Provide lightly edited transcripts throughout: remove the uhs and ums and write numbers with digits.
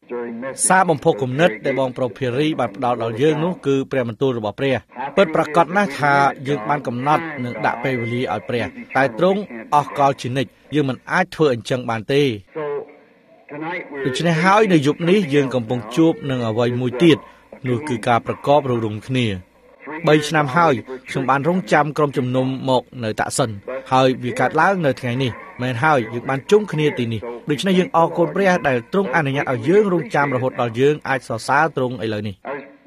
សាបំផុសគំនិតដែលបងប្រុសភារីបានផ្ដល់ដល់យើងនោះគឺព្រះបន្ទូលរបស់ព្រះពិតប្រាកដណាស់ថាយើងបានកំណត់និងដាក់ពេលវេលាឲ្យព្រះតែទ្រង់អស់កលជានិច្ចយើងមិនអាចធ្វើអញ្ចឹងបានទេដូច្នេះហើយនៅយប់នេះយើងកំពុងជួបនឹងអ្វីមួយទៀតនោះគឺការប្រកបរំគ្នា3ឆ្នាំហើយខ្ញុំបានរងចាំក្រុមជំនុំមកនៅតាក់សិនហើយវាកើតឡើងនៅថ្ងៃនេះមែនហើយយើងបានជុំគ្នាទីនេះដូច្នេះយើងអរគុណព្រះដែលទ្រង់អនុញ្ញាតឲ្យយើងរងចាំរហូតដល់យើងអាចសរសើរទ្រង់ឥឡូវនេះ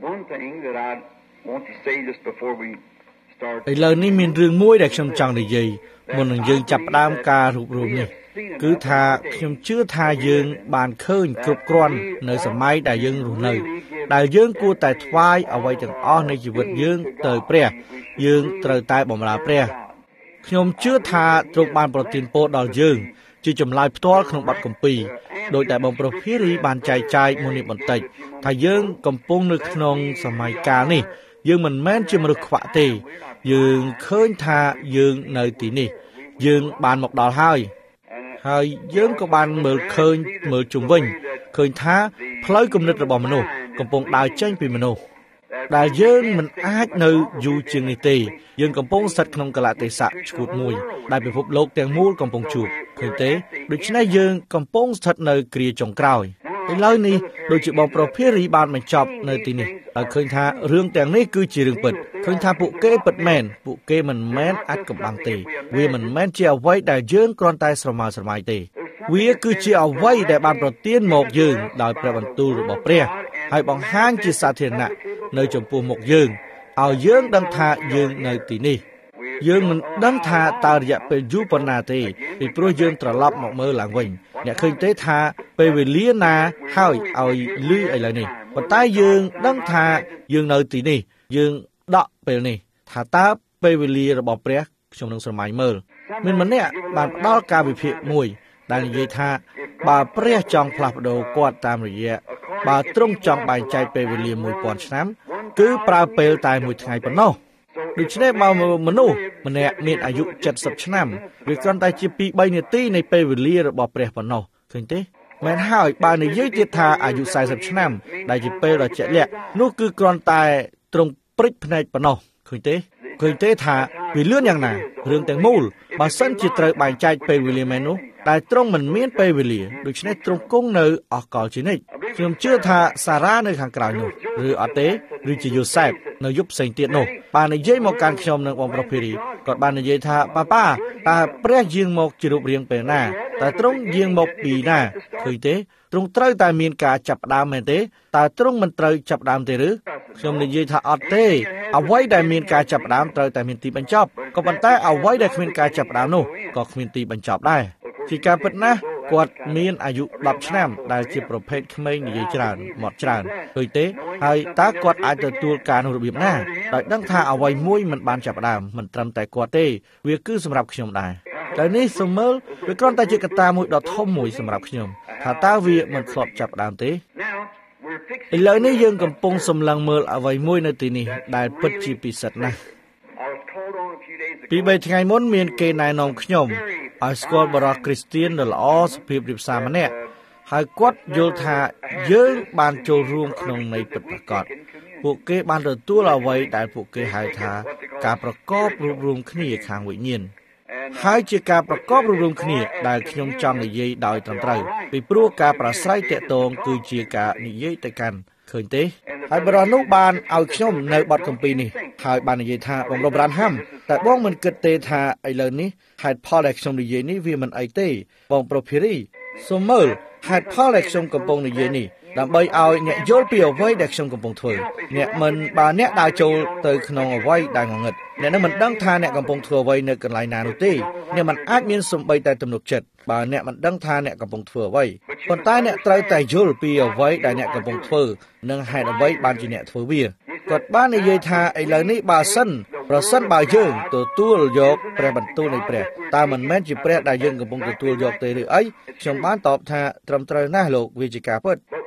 ឥឡូវនេះមានរឿងមួយដែលខ្ញុំចង់និយាយមុននឹងយើងចាប់ផ្ដើមការរួបរวมនេះគឺថាខ្ញុំជឿថាយើងបានឃើញគ្រប់គ្រាន់នៅសម័យដែលយើងរស់នៅដែលយើងគួរតែថ្វាយអ្វីទាំងអស់នៃជីវិតយើងទៅព្រះយើងត្រូវតែបម្រើព្រះខ្ញុំជឿថាទ្រង់បានប្រទានពរដល់យើងជាចម្លើយផ្ទាល់ក្នុងបទគម្ពីរដោយតែបងប្រុសភារីបានចែកចាយមុននេះបន្តិចថាយើងកំពុងនៅក្នុងសម័យកាលនេះយើងមិនមែនជាមនុស្សខ្វាក់ទេយើងឃើញថាយើងនៅទីនេះយើងបានមកដល់ហើយយើងក៏បានមើលជុំវិញឃើញថាផ្លូវគំនិតរបស់មនុស្សកំពុងដើរចេញពីមនុស្សដែលយើងមិនអាចនៅយូរជាងនេះទេយើងកំពុងស្ថិតក្នុងកលៈទេសៈឈួតមួយដែលពិភពលោកទាំងមូលកំពុងជួបឃើញទេដូច្នេះយើងកំពុងស្ថិតនៅគ្រាចុងក្រោយឥឡូវនេះដូចជាបងប្រុសភារីបានបញ្ចប់នៅទីនេះហើយឃើញថារឿងទាំងនេះគឺជារឿងពិតឃើញថាពួកគេពិតមែនពួកគេមិនមែនអាចកំបាំងទេវាមិនមែនជាអ្វីដែលយើងគ្រាន់តែស្រមើស្រមៃទេវាគឺជាអ្វីដែលបានប្រទានមកយើងដោយព្រះបន្ទូលរបស់ព្រះហើយបង្ហាញជាសាធារណៈនៅចំពោះមុខយើងឲ្យយើងដឹងថាយើងនៅទីនេះយើងមិនដឹងថាតើរយៈពេលយូរប៉ុណ្ណាទេពីព្រោះយើងត្រឡប់មកមើលឡើងវិញអ្នកឃើញទេថាពេលវេលាណាហើយឲ្យលឺឥឡូវនេះប៉ុន្តែយើងដឹងថាយើងនៅទីនេះយើងដកពេលនេះថាតើពេលវេលារបស់ព្រះខ្ញុំនឹងស្រមៃមើលមានម្នាក់បានផ្ដល់ការវិភាគមួយដែលនិយាយថាបើព្រះចង់ផ្លាស់ប្ដូរគាត់តាមរយៈបើទ្រង់ចង់បែងចែកពេលវេលា 1000 ឆ្នាំគឺប្រើពេលតែមួយថ្ងៃប៉ុណ្ណោះដូច្នេះបើមនុស្សម្នាក់មានអាយុ70ឆ្នាំវាគ្រាន់តែជា 2-3 នាទីនៃពេលវេលារបស់ព្រះប៉ុណ្ណោះឃើញទេមែនហើយបើនិយាយទៀតថាអាយុ40ឆ្នាំដែលជាពេលដ៏ជាក់លាក់នោះគឺគ្រាន់តែទ្រង់ព្រិចភ្នែកប៉ុណ្ណោះឃើញទេថាវាលឿនយ៉ាងណារឿងទាំងមូលបើសិនជាត្រូវបែងចែកពេលវេលាមែននោះតែទ្រង់មិនមានពេលវេលាដូច្នេះទ្រង់គង់នៅអស់កលជានិច្ចខ្ញុំជឿថាសារ៉ានៅខាងក្រៅនោះឬអត់ទេឬជាយូសែបនៅយប់ផ្សេងទៀតនោះបាននិយាយមកកាន់ខ្ញុំនិងបងប្រុសភារីគាត់បាននិយាយថាប៉ាតើព្រះយាងមកជារូបរាងពេលណាតែទ្រង់យាងមកពីណាឃើញទេទ្រង់ត្រូវតែមានការចាប់ផ្ដើមមែនទេតើទ្រង់មិនត្រូវចាប់ផ្ដើមទេឬខ្ញុំនិយាយថាអត់ទេអ្វីដែលមានការចាប់ផ្ដើមត្រូវតែមានទីបញ្ចប់ក៏ប៉ុន្តែអ្វីដែលគ្មានការចាប់ផ្ដើមនោះក៏គ្មានទីបញ្ចប់ដែរជាការពិតណាស់គាត់មានអាយុ10ឆ្នាំដែលជាប្រភេទក្មេងនិយាយច្រើនមកច្រើនឃើញទេហើយតើគាត់អាចទទួលការនោះរបៀបណាដោយដឹងថាអ្វីមួយមិនបានចាប់ផ្ដើមមិនត្រឹមតែគាត់ទេវាគឺសម្រាប់ខ្ញុំដែរតែនេះសូមមើលវាគ្រាន់តែជាកត្តាមួយដ៏ធំមួយសម្រាប់ខ្ញុំថាតើវាមិនធ្លាប់ចាប់ផ្ដើមទេឥឡូវនេះយើងកំពុងសម្លឹងមើលអ្វីមួយនៅទីនេះដែលពិតជាពិសិដ្ឋណាស់ពី3ថ្ងៃមុនមានគេណែនាំខ្ញុំឲ្យស្គាល់បរិសុទ្ធគ្រីស្ទានដ៏ល្អសុភាពរាបសារម្នាក់ហើយគាត់យល់ថាយើងបានចូលរួមក្នុងនៃពិតប្រាកដពួកគេបានទទួលអ្វីដែលពួកគេហៅថាការប្រកបរួបរวมគ្នាខាងវិញ្ញាណហើយជាការប្រកបរួបរวมគ្នាដែលខ្ញុំចង់និយាយដោយត្រឹមត្រូវពីព្រោះការប្រស្រ័យតាក់ទងគឺជាការនិយាយទៅកាន់ឃើញទេហើយបរិសុទ្ធនោះបានឲ្យខ្ញុំនៅបទគម្ពីរនេះហើយបាននិយាយថាបងរ៉ូប៊ែនហាំតែបងមិនគិតទេថាឥឡូវនេះហេតុផលដែលខ្ញុំនិយាយនេះវាមិនអីទេបងប្រុសភារីសូមមើលហេតុផលដែលខ្ញុំកំពុងនិយាយនេះដើម្បីឲ្យអ្នកយល់ពីអ្វីដែលខ្ញុំកំពុងធ្វើអ្នកមិនបើអ្នកដើរចូលទៅក្នុងអ្វីដែលងងឹតអ្នកនឹងមិនដឹងថាអ្នកកំពុងធ្វើអ្វីនៅកន្លែងណានោះទេអ្នកមិនអាចមានសំបីតែទំនុកចិត្តបើអ្នកមិនដឹងថាអ្នកកំពុងធ្វើអ្វីប៉ុន្តែអ្នកត្រូវតែយល់ពីអ្វីដែលអ្នកកំពុងធ្វើនិងហេតុអ្វីបានជាអ្នកធ្វើវាគាត់បាននិយាយថាឥឡូវនេះប្រសិនបើយើងទទួលយកព្រះបន្ទូលនៃព្រះតើមិនមែនជាព្រះដែលយើងកំពុងទទួលយកទេឬអីខ្ញុំបានតបថាត្រឹមត្រូវណាស់លោកវាជាការពិត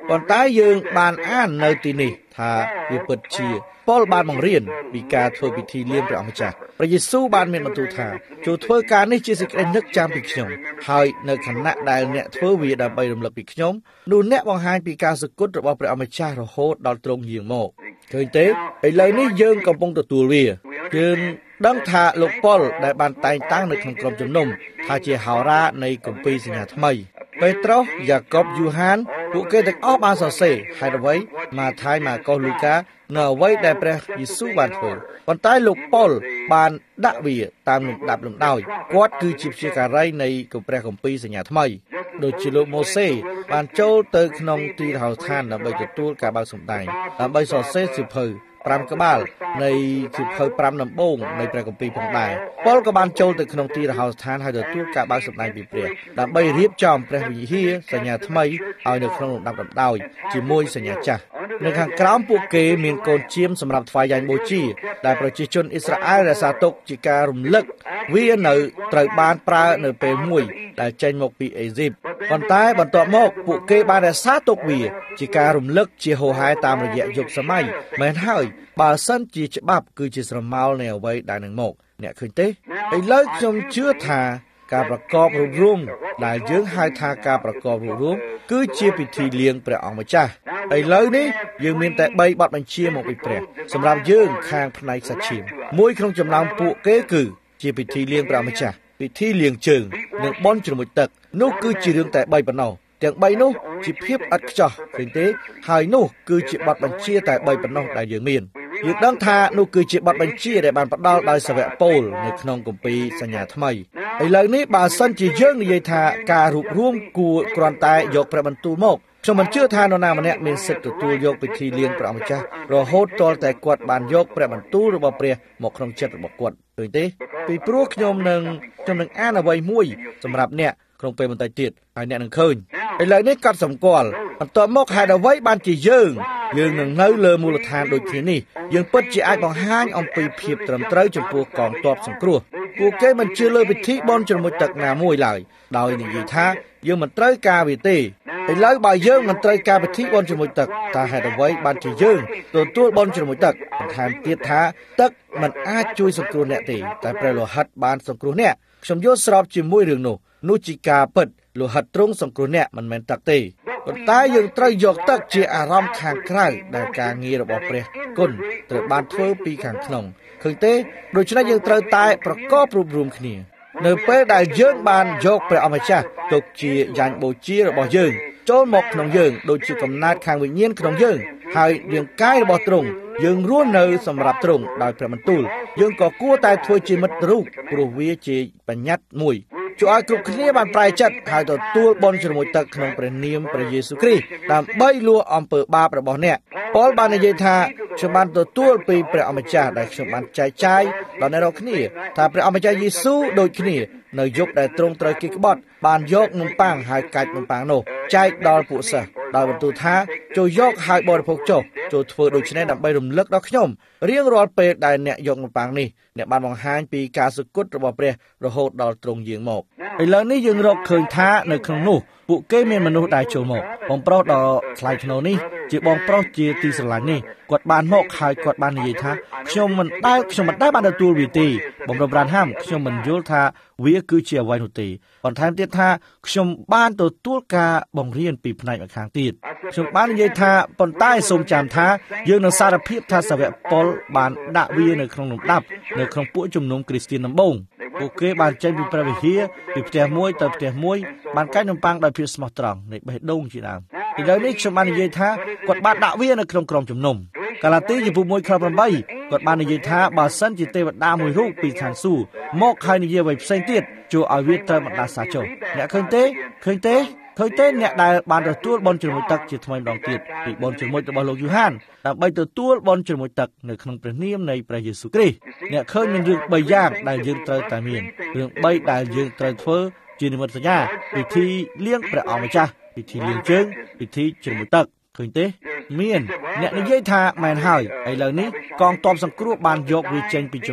ប៉ុន្តែយើងបានអាននៅទីនេះថាវាពិតជាប៉ុលបានបង្រៀនពីការធ្វើពិធីលៀងព្រះអង្គម្ចាស់ព្រះយេស៊ូវបានមានបន្ទូលថាចូលធ្វើការនេះជាសេចក្តីនឹកចាំពីខ្ញុំហើយនៅខណៈដែលអ្នកធ្វើវាដើម្បីរំលឹកពីខ្ញុំនោះអ្នកបង្ហាញពីការសគត់របស់ព្រះអង្គម្ចាស់រហូតដល់ទ្រង់យាងមកឃើញទេឥឡូវនេះយើងកំពុងទទួលវាយើងដឹងថាលោកប៉ុលដែលបានតែងតាំងនៅក្នុងក្រុមជំនុំថាជាហោរានៃគម្ពីរសញ្ញាថ្មីពេត្រុសយ៉ាកុបយូហានពួកគេទាំងអស់បានសរសេរហេតុអ្វីម៉ាថាយម៉ាកុសលូកានៅអ្វីដែលព្រះយេស៊ូវបានធ្វើប៉ុន្តែលោកប៉ុលបានដាក់វាតាមលំដាប់លំដោយគាត់គឺជាព្យាការីនៃព្រះគម្ពីរសញ្ញាថ្មីដូចជាលោកម៉ូសេបានចូលទៅក្នុងទីរហោស្ថានដើម្បីទទួលការបើកសម្ដែងដើម្បីសរសេរសៀវភៅ5ក្បាលនៃសៀវភៅ5ដំបូងនៃព្រះគម្ពីរផងដែរប៉ុលក៏បានចូលទៅក្នុងទីរហោស្ថានហើយទទួលការបើកសម្ដែងពីព្រះដើម្បីរៀបចំព្រះវិហារសញ្ញាថ្មីឲ្យនៅក្នុងលំដាប់លំដោយជាមួយសញ្ញាចាស់នៅខាងក្រោមពួកគេមានកូនជៀមសម្រាប់ថ្វាយយ៉ាញ់បូជាដែលប្រជាជនអ៊ីស្រាអែលរក្សាទុកជាការរំលឹកវានៅត្រូវបានប្រើនៅពេលមួយដែលចេញមកពីអេស៊ីបប៉ុន្តែបន្ទាប់មកពួកគេបានរក្សាទុកវាជាការរំលឹកជាហូហែតាមរយៈយុគសម័យមែនហើយបើសិនជាច្បាប់គឺជាស្រមោលនៃអ្វីដែលនឹងមកអ្នកឃើញទេឥឡូវខ្ញុំជឿថាការប្រកបរួបរวมដែលយើងហៅថាការប្រកបរួបរวมគឺជាពិធីលៀងព្រះអង្គម្ចាស់ឥឡូវនេះយើងមានតែ3បទបញ្ជាមកពីព្រះសម្រាប់យើងខាងផ្នែកសាច់ឈាមមួយក្នុងចំណោមពួកគេគឺជាពិធីលៀងព្រះអង្គម្ចាស់ពិធីលៀងជើងនិងបន់ជ្រមុជទឹកនោះគឺជារឿងតែ3ប៉ុណ្ណោះទាំង3នោះជាភាពឥតខ្ចោះឃើញទេហើយនោះគឺជាបទបញ្ជាតែ3ប៉ុណ្ណោះដែលយើងមានយើងដឹងថានោះគឺជាបទបញ្ជាដែលបានផ្ដល់ដោយសាវកពូលនៅក្នុងគម្ពីរសញ្ញាថ្មីឥឡូវនេះបើសិនជាយើងនិយាយថាការរួបរวมគួរគ្រាន់តែយកព្រះបន្ទូលមកខ្ញុំមិនជឿថានរណាម្នាក់មានសិទ្ធិទទួលយកពិធីលៀងព្រះអង្គម្ចាស់រហូតទាល់តែគាត់បានយកព្រះបន្ទូលរបស់ព្រះមកក្នុងចិត្តរបស់គាត់ឃើញទេពីព្រោះខ្ញុំនឹងអានអ្វីមួយសម្រាប់អ្នកក្នុងពេលបន្តិចទៀតហើយអ្នកនឹងឃើញឥឡូវនេះកត់សម្គាល់បន្ទាប់មកហេតុអ្វីបានជាយើងនឹងនៅលើមូលដ្ឋានដូចគ្នានេះយើងពិតជាអាចបង្ហាញអំពីភាពត្រឹមត្រូវចំពោះកងទ័ពសង្គ្រោះពួកគេមិនជឿលើពិធីបន់ជ្រមុជទឹកណាមួយឡើយដោយនិយាយថាយើងមិនត្រូវការវាទេឥឡូវបើយើងមិនត្រូវការពិធីបន់ជ្រមុជទឹកតើហេតុអ្វីបានជាយើងទទួលបន់ជ្រមុជទឹកបន្ថែមទៀតថាទឹកមិនអាចជួយសង្គ្រោះអ្នកទេតែព្រះលោហិតបានសង្គ្រោះអ្នកខ្ញុំយល់ស្របជាមួយរឿងនោះជាការពិតលោហិតទ្រង់សង្គ្រោះអ្នកមិនមែនទឹកទេប៉ុន្តែយើងត្រូវយកទឹកជាអារម្មណ៍ខាងក្រៅដែលការងាររបស់ព្រះគុណត្រូវបានធ្វើពីខាងក្នុងឃើញទេដូច្នេះយើងត្រូវតែប្រកបរួបរวมគ្នានៅពេលដែលយើងបានយកព្រះអម្ចាស់ទុកជាយ៉ាញ់បូជារបស់យើងចូលមកក្នុងយើងដូចជាកំណើតខាងវិញ្ញាណក្នុងយើងហើយរាងកាយរបស់ទ្រង់យើងរស់នៅសម្រាប់ទ្រង់ដោយព្រះបន្ទូលយើងក៏គួរតែធ្វើជាមិត្តរូបព្រោះវាជាបញ្ញត្តិមួយជួយឲ្យគ្រប់គ្នាបានប្រែចិត្តហើយទទួលបន់ជ្រមុជទឹកក្នុងព្រះនាមព្រះយេស៊ូវគ្រីស្ទដើម្បីលួចអំពើបាបរបស់អ្នកប៉ុលបាននិយាយថាខ្ញុំបានទទួលពីព្រះអម្ចាស់ដែលខ្ញុំបានចែកចាយដល់អ្នករាល់គ្នាថាព្រះអម្ចាស់យេស៊ូវដូចគ្នានៅយប់ដែលទ្រង់ត្រូវគេក្បត់បានយកនំប៉័ងហើយកាច់នំប៉័ងនោះចែកដល់ពួកសិស្សដោយបន្ទូលថាចូលយកហើយបរិភោគចុះចូលធ្វើដូច្នេះដើម្បីរំលឹកដល់ខ្ញុំរៀងរាល់ពេលដែលអ្នកយកនំប៉័ងនេះអ្នកបានបង្ហាញពីការសគត់របស់ព្រះរហូតដល់ទ្រង់យាងមកឥឡូវនេះយើងរកឃើញថានៅក្នុងនោះពួកគេមានមនុស្សដែលចូលមកបងប្រុសដ៏ថ្លៃថ្នូរនេះជាបងប្រុសជាទីស្រឡាញ់នេះគាត់បានមកហើយគាត់បាននិយាយថាខ្ញុំមិនដែលបានទទួលវាទេបងប្រុសប្រានហាំខ្ញុំមិនយល់ថាវាគឺជាអ្វីនោះទេបន្ថែមទៀតថាខ្ញុំបានទទួលការបង្រៀនពីផ្នែកម្ខាងទៀតខ្ញុំបាននិយាយថាប៉ុន្តែសូមចាំថាយើងនឹងសារភាពថាសាវកប៉ុលបានដាក់វានៅក្នុងលំដាប់នៅក្នុងពួកជំនុំគ្រីស្ទានដំបូងពួកគេបានចេញពីព្រះវិហារពីផ្ទះមួយទៅផ្ទះមួយបានកាច់នំប៉័ងដោយភាពស្មោះត្រង់នៃបេះដូងជាដើមឥឡូវនេះខ្ញុំបាននិយាយថាគាត់បានដាក់វានៅក្នុងក្រុមជំនុំកាឡាទីជំពូក1ខ8គាត់បាននិយាយថាបើសិនជាទេវតាមួយរូបពីឋានសួគ៌មកហើយនិយាយអ្វីផ្សេងទៀតជួយឲ្យវាត្រូវបណ្ដាសាចុះអ្នកឃើញទេអ្នកដែលបានទទួលបន់ជ្រមុជទឹកជាថ្មីម្ដងទៀតពីបន់ជ្រមុជរបស់លោកយូហានដើម្បីទទួលបន់ជ្រមុជទឹកនៅក្នុងព្រះនាមនៃព្រះយេស៊ូវគ្រីស្ទអ្នកឃើញមានរឿង3យ៉ាងដែលយើងត្រូវតែមានរឿង3ដែលយើងត្រូវធ្វើជានិមិត្តសញ្ញាពិធីលៀងព្រះអង្គម្ចាស់ពិធីលៀងជើងពិធីជ្រមុជទឹកឃើញទេមានអ្នកនិយាយថាមែនហើយឥឡូវនេះកងទ័ពសង្គ្រោះបានយកវាចេញពីចំណុច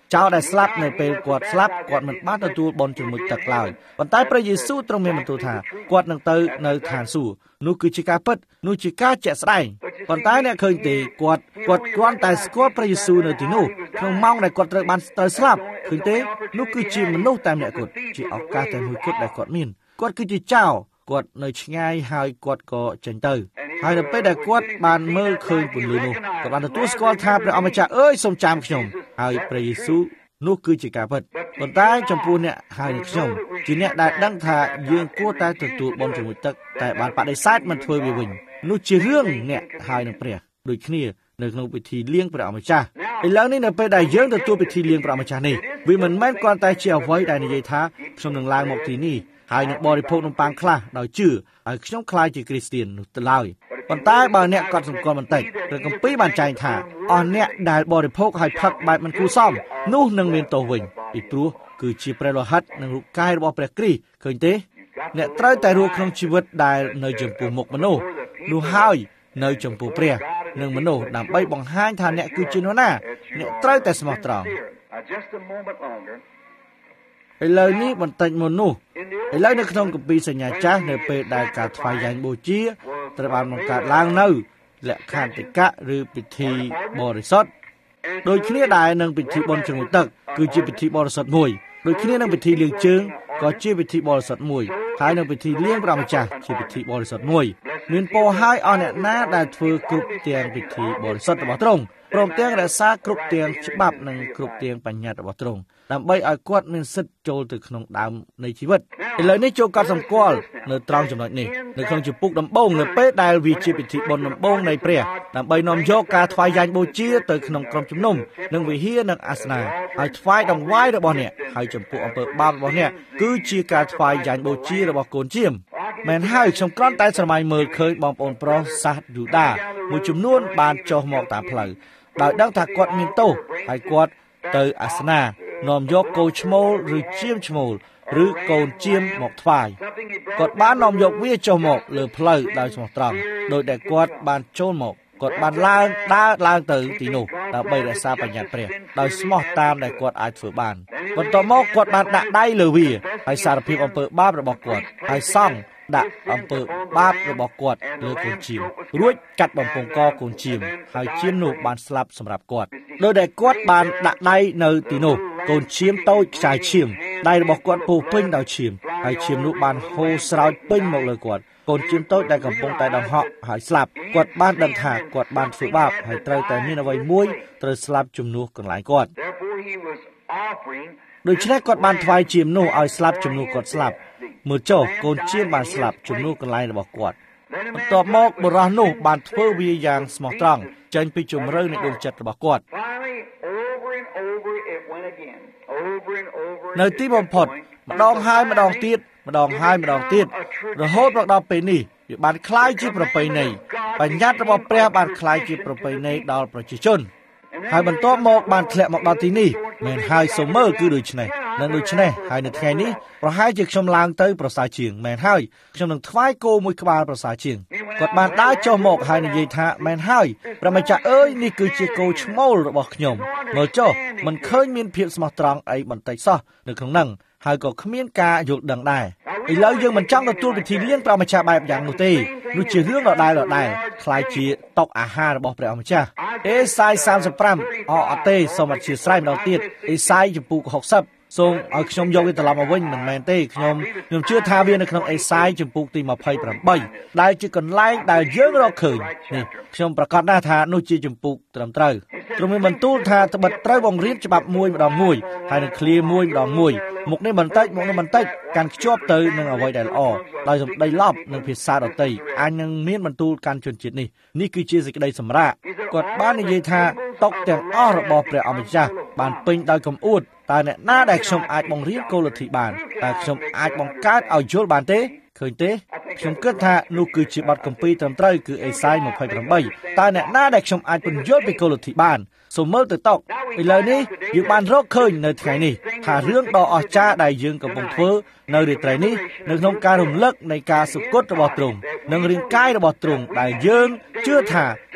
ចោលដែលស្លាប់នៅពេលគាត់ស្លាប់គាត់មិនបានទទួលបុណ្យជាមួយទឹកឡើយប៉ុន្តែព្រះយេស៊ូវទ្រង់មានបន្ទូលថាគាត់នឹងទៅនៅឋានសួគ៌នោះគឺជាការពិតនោះជាការជាក់ស្ដែងប៉ុន្តែអ្នកឃើញទេគាត់គ្រាន់តែស្គាល់ព្រះយេស៊ូវនៅទីនោះក្នុងម៉ោងដែលគាត់ត្រូវស្លាប់ឃើញទេនោះគឺជាមនុស្សតែម្នាក់គត់ជាឱកាសតែមួយគត់ដែលគាត់មានគាត់គឺជាចៅគាត់នៅឆ្ងាយហើយគាត់ក៏ចេញទៅហើយនៅពេលដែលគាត់បានមើលឃើញពន្លឺនោះគាត់បានទទួលស្គាល់ថាព្រះអម្ចាស់អើយសូមចាំខ្ញុំហើយព្រះយេស៊ូវនោះគឺជាការពិតប៉ុន្តែចំពោះអ្នកហើយនឹងខ្ញុំជាអ្នកដែលដឹងថាយើងគួរតែទទួលបុណ្យជាមួយទឹកតែបានបដិសេធមិនធ្វើវាវិញនោះជារឿងអ្នកហើយនឹងព្រះដូចគ្នានៅក្នុងពិធីលៀងព្រះអម្ចាស់ឥឡូវនេះនៅពេលដែលយើងទទួលពិធីលៀងព្រះអម្ចាស់នេះវាមិនមែនគ្រាន់តែជាអ្វីដែលនិយាយថាខ្ញុំនឹងឡើងមកទីនេះហើយនឹងបរិភោគនំប៉័ងខ្លះដោយជឿហើយខ្ញុំខ្លាចជាគ្រីស្ទាននោះទៅឡើយប៉ុន្តែបើអ្នកកត់សម្គាល់បន្តិចព្រះគម្ពីរបានចែងថាអស់អ្នកដែលបរិភោគហើយផឹកបែបមិនគួរសមនោះនឹងមានទោសវិញពីព្រោះគឺជាព្រះលោហិតនិងរូបកាយរបស់ព្រះគ្រីស្ទឃើញទេអ្នកត្រូវតែរស់ក្នុងជីវិតដែលនៅចំពោះមុខមនុស្សនោះហើយនៅចំពោះព្រះនិងមនុស្សដើម្បីបង្ហាញថាអ្នកគឺជានរណាអ្នកត្រូវតែស្មោះត្រង់ឥឡូវនេះបន្តិចមុននោះឥឡូវនៅក្នុងគម្ពីរសញ្ញាចាស់នៅពេលដែលការថ្វាយយ៉ាញ់បូជាត្រូវបានបង្កើតឡើងនៅលក្ខន្តិកៈឬពិធីបរិសុទ្ធដូចគ្នាដែរនឹងពិធីបុណ្យជាមួយទឹកគឺជាពិធីបរិសុទ្ធមួយដូចគ្នានឹងពិធីលាងជើងក៏ជាពិធីបរិសុទ្ធមួយហើយនឹងពិធីលៀងព្រះអម្ចាស់ជាពិធីបរិសុទ្ធមួយមានពរហើយអស់អ្នកណាដែលធ្វើគ្រប់ទាំងពិធីបរិសុទ្ធរបស់ទ្រង់ព្រមទាំងរក្សាគ្រប់ទាំងច្បាប់និងគ្រប់ទាំងបញ្ញត្តិរបស់ទ្រង់ដើម្បីឲ្យគាត់មានសិទ្ធិចូលទៅក្នុងដើមនៃជីវិតឥឡូវនេះចូលកត់សម្គាល់នៅត្រង់ចំណុចនេះនៅក្នុងជំពូកដំបូងនៅពេលដែលវាជាពិធីបុណ្យដំបូងនៃព្រះដើម្បីនាំយកការថ្វាយយ៉ាញ់បូជាទៅក្នុងក្រុមជំនុំនិងវិហារនិងអាសនៈហើយថ្វាយដង្វាយរបស់អ្នកហើយចំពោះអំពើបាបរបស់អ្នកគឺជាការថ្វាយយ៉ាញ់បូជារបស់កូនជៀមមែនហើយខ្ញុំគ្រាន់តែស្រមៃមើលឃើញបងប្អូនប្រុសសាសយូដាមួយចំនួនបានចុះមកតាមផ្លូវដោយដឹងថាគាត់មានទោសហើយគាត់ទៅអាសនៈនាំយកគោឈ្មោលឬជៀមឈ្មោលឬកូនជៀមមកថ្វាយគាត់បាននាំយកវាចុះមកលើផ្លូវដោយស្មោះត្រង់ដោយដែលគាត់បានចូលមកគាត់បានដើរឡើងទៅទីនោះដើម្បីរក្សាបញ្ញត្តិព្រះដោយស្មោះតាមដែលគាត់អាចធ្វើបានបន្ទាប់មកគាត់បានដាក់ដៃលើវាហើយសារភាពអំពើបាបរបស់គាត់ហើយសង់ដាក់អំពើបាបរបស់គាត់លើកូនជៀមរួចកាត់បំពង់កកូនជៀមហើយជៀមនោះបានស្លាប់សម្រាប់គាត់ដោយដែលគាត់បានដាក់ដៃនៅទីនោះកូនឈាមតូចខ្ចាយឈាមដៃរបស់គាត់ពោពេញដោយឈាមហើយឈាមនោះបានហូរស្រោចពេញមកលើគាត់កូនឈាមតូចដែលកំពុងតែដង្ហក់ហើយស្លាប់គាត់បានដឹងថាគាត់បានធ្វើបាបហើយត្រូវតែមានអ្វីមួយត្រូវស្លាប់ជំនួសកន្លែងគាត់ដូច្នេះគាត់បានថ្វាយឈាមនោះឲ្យស្លាប់ជំនួសគាត់ស្លាប់មើលចុះកូនឈាមបានស្លាប់ជំនួសកន្លែងរបស់គាត់បន្ទាប់មកបុរសនោះបានធ្វើវាយ៉ាងស្មោះត្រង់ចេញពីជំរឿនៃដួងចិត្តរបស់គាត់នៅទីបំផុតម្ដងហើយម្ដងទៀតម្ដងហើយម្ដងទៀតរហូតមកដល់ពេលនេះវាបានคล้ายជាប្រពៃណីបញ្ញត្តិរបស់ព្រះបានคล้ายជាប្រពៃណីដល់ប្រជាជនហើយបន្ទាប់មកបានធ្លាក់មកដល់ទីនេះមែនហើយសូមមើលគឺដូច្នេះនិងដូច្នេះហើយនៅថ្ងៃនេះប្រហែលជាខ្ញុំឡើងទៅប្រសើរជាងមែនហើយខ្ញុំនឹងថ្វាយគោមួយក្បាលប្រសើរជាងគាត់បានដើរចុះមកហើយនិយាយថាមែនហើយព្រះម្ចាស់អើយនេះគឺជាគោឈ្មោលរបស់ខ្ញុំមើលចុះមិនឃើញមានភាពស្មោះត្រង់អីបន្តិចសោះនៅក្នុងហ្នឹងហើយក៏គ្មានការយល់ដឹងដែរឥឡូវយើងមិនចង់ទទួលពិធីលៀងព្រះម្ចាស់បែបយ៉ាងនោះទេនោះជារឿងដដែលคล้ายជាតុអាហាររបស់ព្រះម្ចាស់អេសាយ35អត់ទេសូមអធិស្ឋានម្ដងទៀតអេសាយចំពុក60សូមឲ្យខ្ញុំយកវាត្រឡប់មកវិញមិនមែនទេខ្ញុំជឿថាវានៅក្នុងអេសាយចំពុកទី28ដែលជាកន្លែងដែលយើងរកឃើញនេះខ្ញុំប្រកាសណាស់ថានោះជាចំពុកត្រឹមត្រូវទ្រង់មានបន្ទូលថាត្បិតត្រូវបង្រៀនច្បាប់មួយម្ដងមួយហើយនឹងឃ្លាមួយម្ដងមួយមុខនេះបន្តិចមុខនោះបន្តិចកាន់ខ្ជាប់ទៅនឹងអ្វីដែលល្អដោយសម្ដីឡប់និងភាសាដទៃអញនឹងមានបន្ទូលកាន់ជនជាតិនេះគឺជាសេចក្តីសម្រាកគាត់បាននិយាយថាតុកទាំងអស់របស់ព្រះអម្ចាស់បានពេញដោយកំអួតតើអ្នកណាដែលខ្ញុំអាចបង្រៀនគោលលទ្ធិបានតើខ្ញុំអាចបង្កើតឲ្យយល់បានទេឃើញទេខ្ញុំគិតថានោះគឺជាបទគម្ពីរត្រឹមត្រូវគឺអេសាយ28តើអ្នកណាដែលខ្ញុំអាចពន្យល់ពីគោលលទ្ធិបានសូមមើលទៅតុកឥឡូវនេះយើងបានរកឃើញនៅថ្ងៃនេះថារឿងដ៏អស្ចារ្យដែលយើងកំពុងធ្វើនៅរាត្រីនេះនៅក្នុងការរំលឹកនៃការសុគតរបស់ទ្រង់និងរាងកាយរបស់ទ្រង់ដែលយើងជឿថា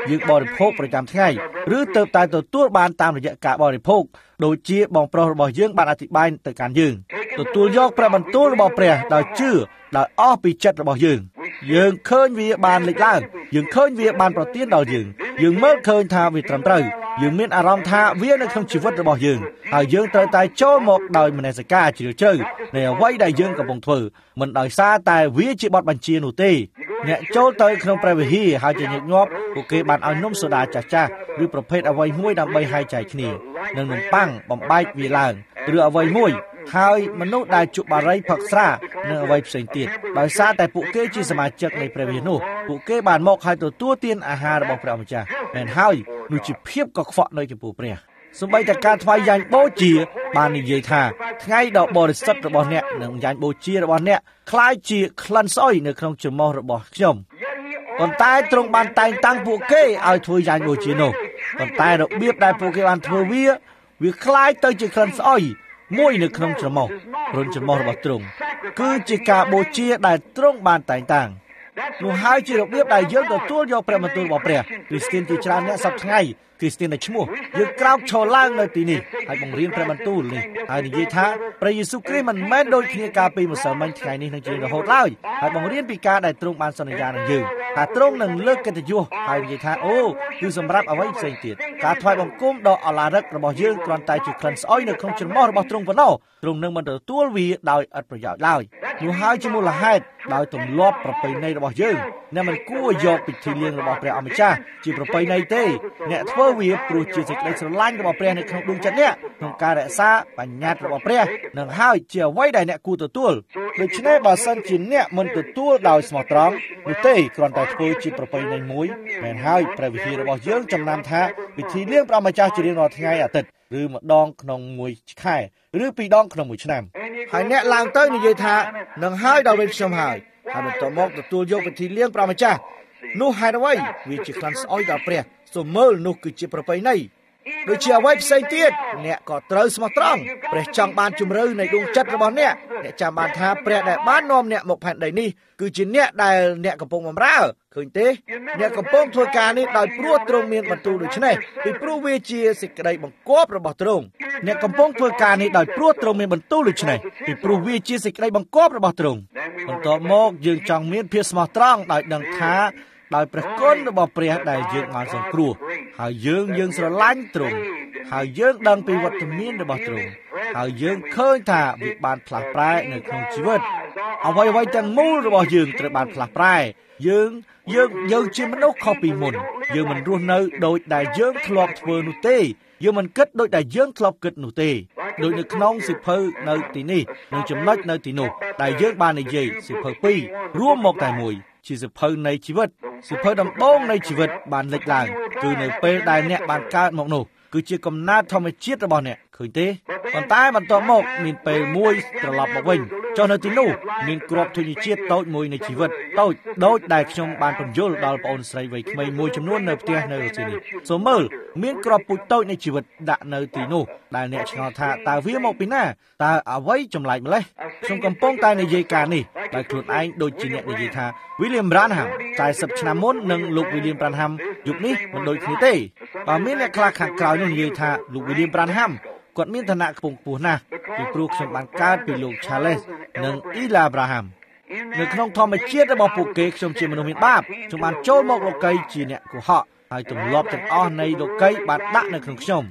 យើងបរិភោគប្រចាំថ្ងៃឬទៅតែទទួលបានតាមរយៈការបរិភោគដូចជាបងប្រុសរបស់យើងបានអធិប្បាយទៅកាន់យើងទទួលយកព្រះបន្ទូលរបស់ព្រះដោយជឿដោយអស់ពីចិត្តរបស់យើងឃើញវាបានលេចឡើងយើងឃើញវាបានប្រទានដល់យើងមើលឃើញថាវាត្រឹមត្រូវយើងមានអារម្មណ៍ថាវានៅក្នុងជីវិតរបស់យើងហើយយើងត្រូវតែចូលមកដោយមនសិការជ្រាលជ្រៅនៃអ្វីដែលយើងកំពុងធ្វើមិនដោយសារតែវាជាបទបញ្ជានោះទេអ្នកចូលទៅក្នុងព្រះវិហារហើយជាញឹកញាប់ពួកគេបានឲ្យនំសូដាចាស់ឬប្រភេទអ្វីមួយដើម្បីហែកចែកគ្នានិងនំប៉័ងបំបែកវាឡើងឬអ្វីមួយហើយមនុស្សដែលជក់បារីផឹកស្រានិងអ្វីផ្សេងទៀតដោយសារតែពួកគេជាសមាជិកនៃព្រះវិហារនោះពួកគេបានមកហើយទទួលទានអាហាររបស់ព្រះម្ចាស់មែនហើយនោះជាភាពកខ្វក់នៅចំពោះព្រះសូម្បីតែការថ្វាយយ៉ាញ់បូជាបាននិយាយថាថ្ងៃដ៏បរិសុទ្ធរបស់អ្នកនិងយ៉ាញ់បូជារបស់អ្នកคล้ายជាក្លិនស្អុយនៅក្នុងច្រមុះរបស់ខ្ញុំប៉ុន្តែទ្រង់បានតែងតាំងពួកគេឲ្យធ្វើយ៉ាញ់បូជានោះប៉ុន្តែរបៀបដែលពួកគេបានធ្វើវាคล้ายទៅជាក្លិនស្អុយមួយនៅក្នុងច្រមុះរុនច្រមុះរបស់ទ្រង់គឺជាការបូជាដែលទ្រង់បានតែងតាំងនោះហើយជារបៀបដែលយើងទទួលយកព្រះបន្ទូលរបស់ព្រះគ្រីស្ទានជាច្រើនអ្នកសប្តាហ៍ថ្ងៃគ្រីស្ទានដែលឈ្មោះយើងក្រោកឈរឡើងនៅទីនេះហើយបង្រៀនព្រះបន្ទូលនេះហើយនិយាយថាព្រះយេស៊ូវគ្រីស្ទមិនមែនដូចគ្នាកាលពីម្សិលមិញថ្ងៃនេះនឹងជារហូតឡើយហើយបង្រៀនពីការដែលទ្រង់បានសន្យានឹងយើងថាទ្រង់នឹងលើកកិត្តិយសហើយនិយាយថាអូគឺសម្រាប់អ្វីផ្សេងទៀតការថ្វាយបង្គំដ៏អឡារឹករបស់យើងគ្រាន់តែជាក្លិនស្អុយនៅក្នុងច្រមុះរបស់ទ្រង់ប៉ុណ្ណោះទ្រង់នឹងមិនទទួលវាដោយឥតប្រយោជន៍ឡើយនោះហើយជាមូលហេតុដោយទម្លាប់ប្រពៃណីរបស់យើងអ្នកមិនគួរយកពិធីលៀងរបស់ព្រះអម្ចាស់ជាប្រពៃណីទេអ្នកធ្វើវាព្រោះជាសេចក្តីស្រឡាញ់របស់ព្រះនៅក្នុងដួងចិត្តអ្នកក្នុងការរក្សាបញ្ញត្តិរបស់ព្រះនឹងហើយជាអ្វីដែលអ្នកគួរទទួលដូច្នេះបើសិនជាអ្នកមិនទទួលដោយស្មោះត្រង់នោះទេគ្រាន់តែធ្វើជាប្រពៃណីមួយមែនហើយព្រះវិហាររបស់យើងចំណាំថាពិធីលៀងព្រះអម្ចាស់ជារៀងរាល់ថ្ងៃអាទិត្យឬម្ដងក្នុងមួយខែឬពីរដងក្នុងមួយឆ្នាំហើយអ្នកឡើងទៅនិយាយថានឹងហើយដល់វេនខ្ញុំហើយបន្ទាប់មកទទួលយកពិធីលៀងព្រះម្ចាស់នោះហេតុអ្វីវាជាក្លិនស្អុយដល់ព្រះសូមមើលនោះគឺជាប្រពៃណីដូចជាអ្វីផ្សេងទៀតអ្នកក៏ត្រូវស្មោះត្រង់ព្រះចង់បានជំរឿនៃដួងចិត្តរបស់អ្នកចាំបានថាព្រះដែលបាននាំអ្នកមកផែនដីនេះគឺជាអ្នកដែលអ្នកកំពុងបម្រើឃើញទេអ្នកកំពុងធ្វើការនេះដោយព្រោះទ្រង់មានបន្ទូលដូច្នេះពីព្រោះវាជាសេចក្តីបង្គាប់របស់ទ្រង់អ្នកកំពុងធ្វើការនេះដោយព្រោះទ្រង់មានបន្ទូលដូច្នេះពីព្រោះវាជាសេចក្តីបង្គាប់របស់ទ្រង់បន្ទាប់មកយើងចង់មានភាពស្មោះត្រង់ដោយដឹងថាដោយព្រះគុណរបស់ព្រះដែលយើងបានសង្គ្រោះហើយយើងស្រឡាញ់ទ្រង់ហើយយើងដឹងពីវត្តមានរបស់ទ្រង់ហើយយើងឃើញថាវាបានផ្លាស់ប្រែនៅក្នុងជីវិតអ្វីទាំងមូលរបស់យើងត្រូវបានផ្លាស់ប្រែយើងជាមនុស្សខុសពីមុនយើងមិនរស់នៅដូចដែលយើងធ្លាប់ធ្វើនោះទេយើងមិនគិតដូចដែលយើងធ្លាប់គិតនោះទេដូចនៅក្នុងសិភៅនៅទីនេះនិងចំណុចនៅទីនោះដែលយើងបាននិយាយសិភៅ2រួមមកតែមួយជាសិភៅនៃជីវិតសិភៅដំបូងនៃជីវិតបានលេចឡើងគឺនៅពេលដែលអ្នកបានកើតមកនោះគឺជាកំណើតធម្មជាតិរបស់អ្នកឃើញទេប៉ុន្តែបន្ទាប់មកមានពេលមួយត្រឡប់មកវិញចុះនៅទីនោះមានគ្រាប់ធញ្ញជាតិតូចមួយនៃជីវិតតូចដូចដែលខ្ញុំបានពន្យល់ដល់ប្អូនស្រីវ័យក្មេងមួយចំនួននៅផ្ទះនៅទីនេះសូមមើលមានគ្រាប់ពូជតូចនៃជីវិតដាក់នៅទីនោះដែលអ្នកឆ្ងល់ថាតើវាមកពីណាតើអ្វីចម្លែកម្លេះខ្ញុំកំពុងតែនិយាយការនេះដោយខ្លួនឯងដូចជាអ្នកនិយាយថា William Branham 40ឆ្នាំមុននិងលោក William Branham យុគនេះមិនដូចគ្នាទេបើមានអ្នកខ្លះខាងក្រោយនោះនិយាយថាលោក William Branham គាត់មានឋានៈខ្ពង់ខ្ពស់ណាស់ពីព្រោះខ្ញុំបានកើតពីលោក Charles និង Ella Branham នៅក្នុងធម្មជាតិរបស់ពួកគេខ្ញុំជាមនុស្សមានបាបខ្ញុំបានចូលមកលោកីជាអ្នកកុហកហើយទម្លាប់ទាំងអស់នៃលោកីបានដាក់នៅក្នុងខ្ញុំ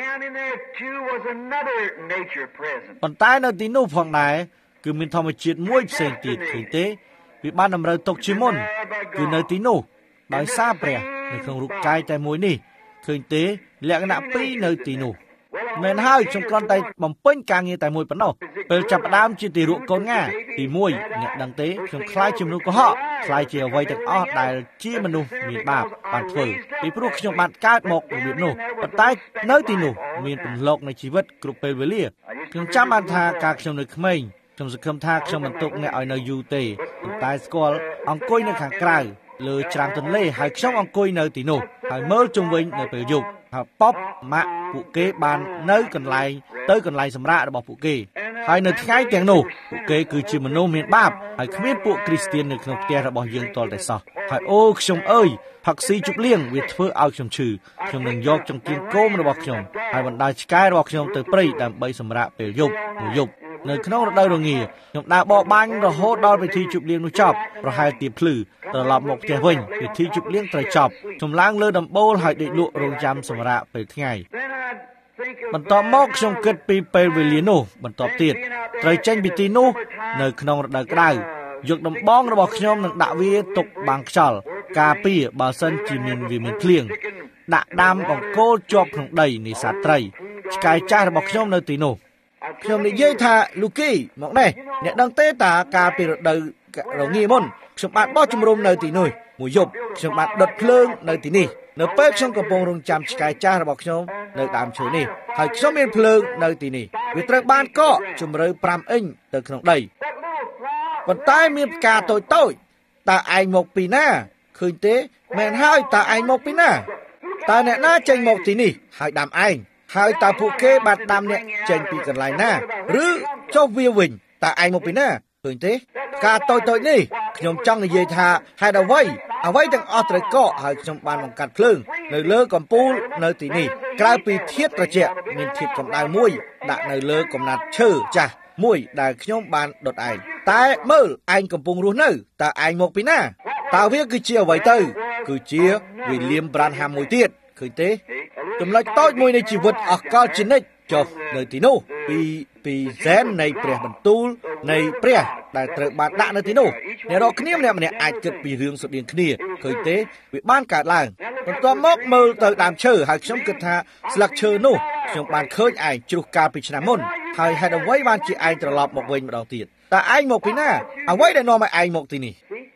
ប៉ុន្តែនៅទីនោះផងដែរគឺមានធម្មជាតិមួយផ្សេងទៀតឃើញទេវាបានតម្រូវទុកជាមុនគឺនៅទីនោះដោយសារព្រះនៅក្នុងរូបកាយតែមួយនេះឃើញទេលក្ខណៈពីរនៅទីនោះមែនហើយខ្ញុំគ្រាន់តែបំពេញការងារតែមួយប៉ុណ្ណោះពេលចាប់ផ្ដើមជាទីរក់កូនងាទី1អ្នកដឹងទេខ្ញុំខ្លាចជាមនុស្សកុហកខ្លាចជាអ្វីទាំងអស់ដែលជាមនុស្សមានបាបបានធ្វើពីព្រោះខ្ញុំបានកើតមករបៀបនោះប៉ុន្តែនៅទីនោះមានពន្លកនៃជីវិតគ្រប់ពេលវេលាខ្ញុំចាំបានថាកាលខ្ញុំនៅក្មេងខ្ញុំសង្ឃឹមថាខ្ញុំមិនទុកអ្នកឲ្យនៅយូរទេប៉ុន្តែស្គាល់អង្គុយនៅខាងក្រៅលើច្រាំងទន្លេហើយខ្ញុំអង្គុយនៅទីនោះហើយមើលជុំវិញនៅពេលយប់ហើយប៉ប់ម៉ាក់ពួកគេបាននៅកន្លែងទៅកន្លែងសម្រាករបស់ពួកគេហើយនៅថ្ងៃទាំងនោះពួកគេគឺជាមនុស្សមានបាបហើយគ្មានពួកគ្រីស្ទាននៅក្នុងផ្ទះរបស់យើងទាល់តែសោះហើយអូខ្ញុំអើយផឹកស៊ីជប់លៀងវាធ្វើឲ្យខ្ញុំឈឺខ្ញុំនឹងយកចង្កៀងគោមរបស់ខ្ញុំហើយបណ្ដាលឆ្កែរបស់ខ្ញុំទៅព្រៃដើម្បីសម្រាកពេលយប់មួយយប់នៅក្នុងរដូវរងាខ្ញុំដើរបរបាញ់រហូតដល់ពិធីជប់លៀងនោះចប់ប្រហែលទៀបភ្លឺត្រឡប់មកផ្ទះវិញពិធីជប់លៀងត្រូវចប់ខ្ញុំឡើងលើដំបូលហើយដេកលក់រងចាំសម្រាកពេលថ្ងៃបន្ទាប់មកខ្ញុំគិតពីពេលវេលានោះបន្ទាប់ទៀតត្រូវចេញពីទីនោះនៅក្នុងរដូវក្តៅយកដំបងរបស់ខ្ញុំនឹងដាក់វាទុកបាំងខ្យល់ការពារបើសិនជាវាមានភ្លៀងដាក់ដាំបង្គោលជាប់ក្នុងដីនេសាទត្រីឆ្កែចាស់របស់ខ្ញុំនៅទីនោះខ្ញុំនិយាយថាលូគីមកនេះអ្នកដឹងទេតាកាលពីរដូវរងាមុនខ្ញុំបានបោះជំរំនៅទីនោះមួយយប់ខ្ញុំបានដុតភ្លើងនៅទីនេះនៅពេលខ្ញុំកំពុងរងចាំឆ្កែចាស់របស់ខ្ញុំនៅដើមឈើនេះហើយខ្ញុំមានភ្លើងនៅទីនេះវាត្រូវបានកកជម្រៅ5អ៊ីងទៅក្នុងដីប៉ុន្តែមានផ្កាតូចតើឯងមកពីណាឃើញទេមែនហើយតើឯងមកពីណាតើអ្នកណាចេញមកទីនេះហើយដាំឯងហើយតើពួកគេបានដាំអ្នកចេញពីកន្លែងណាឬចុះវាវិញតើឯងមកពីណាឃើញទេការតូចនេះខ្ញុំចង់និយាយថាហេតុអ្វីទាំងអស់ត្រូវកកហើយខ្ញុំបានបង្កាត់ភ្លើងនៅលើកំពូលនៅទីនេះក្រៅពីធាតុត្រជាក់មានធាតុកម្ដៅមួយដាក់នៅលើកំណាត់ឈើចាស់មួយដែលខ្ញុំបានដុតឯងតែមើលឯងកំពុងរស់នៅតើឯងមកពីណាតើវាគឺជាអ្វីទៅគឺជាវិលៀមប្រានហាំមួយទៀតឃើញទេចំណុចតូចមួយនៃជីវិតអកលជានិច្ចចុះនៅទីនោះពីហ្សែននៃព្រះបន្ទូលនៃព្រះដែលត្រូវបានដាក់នៅទីនោះអ្នករកគ្នាម្នាក់អាចគិតពីរឿងស្រដៀងគ្នាឃើញទេវាបានកើតឡើងបន្ទាប់មកមើលទៅដើមឈើហើយខ្ញុំគិតថាស្លឹកឈើនោះខ្ញុំបានឃើញឯងជ្រុះកាលពីឆ្នាំមុនហើយហេតុអ្វីបានជាឯងត្រឡប់មកវិញម្ដងទៀតតើឯងមកពីណាអ្វីដែលនាំឲ្យឯងមកទីនេះ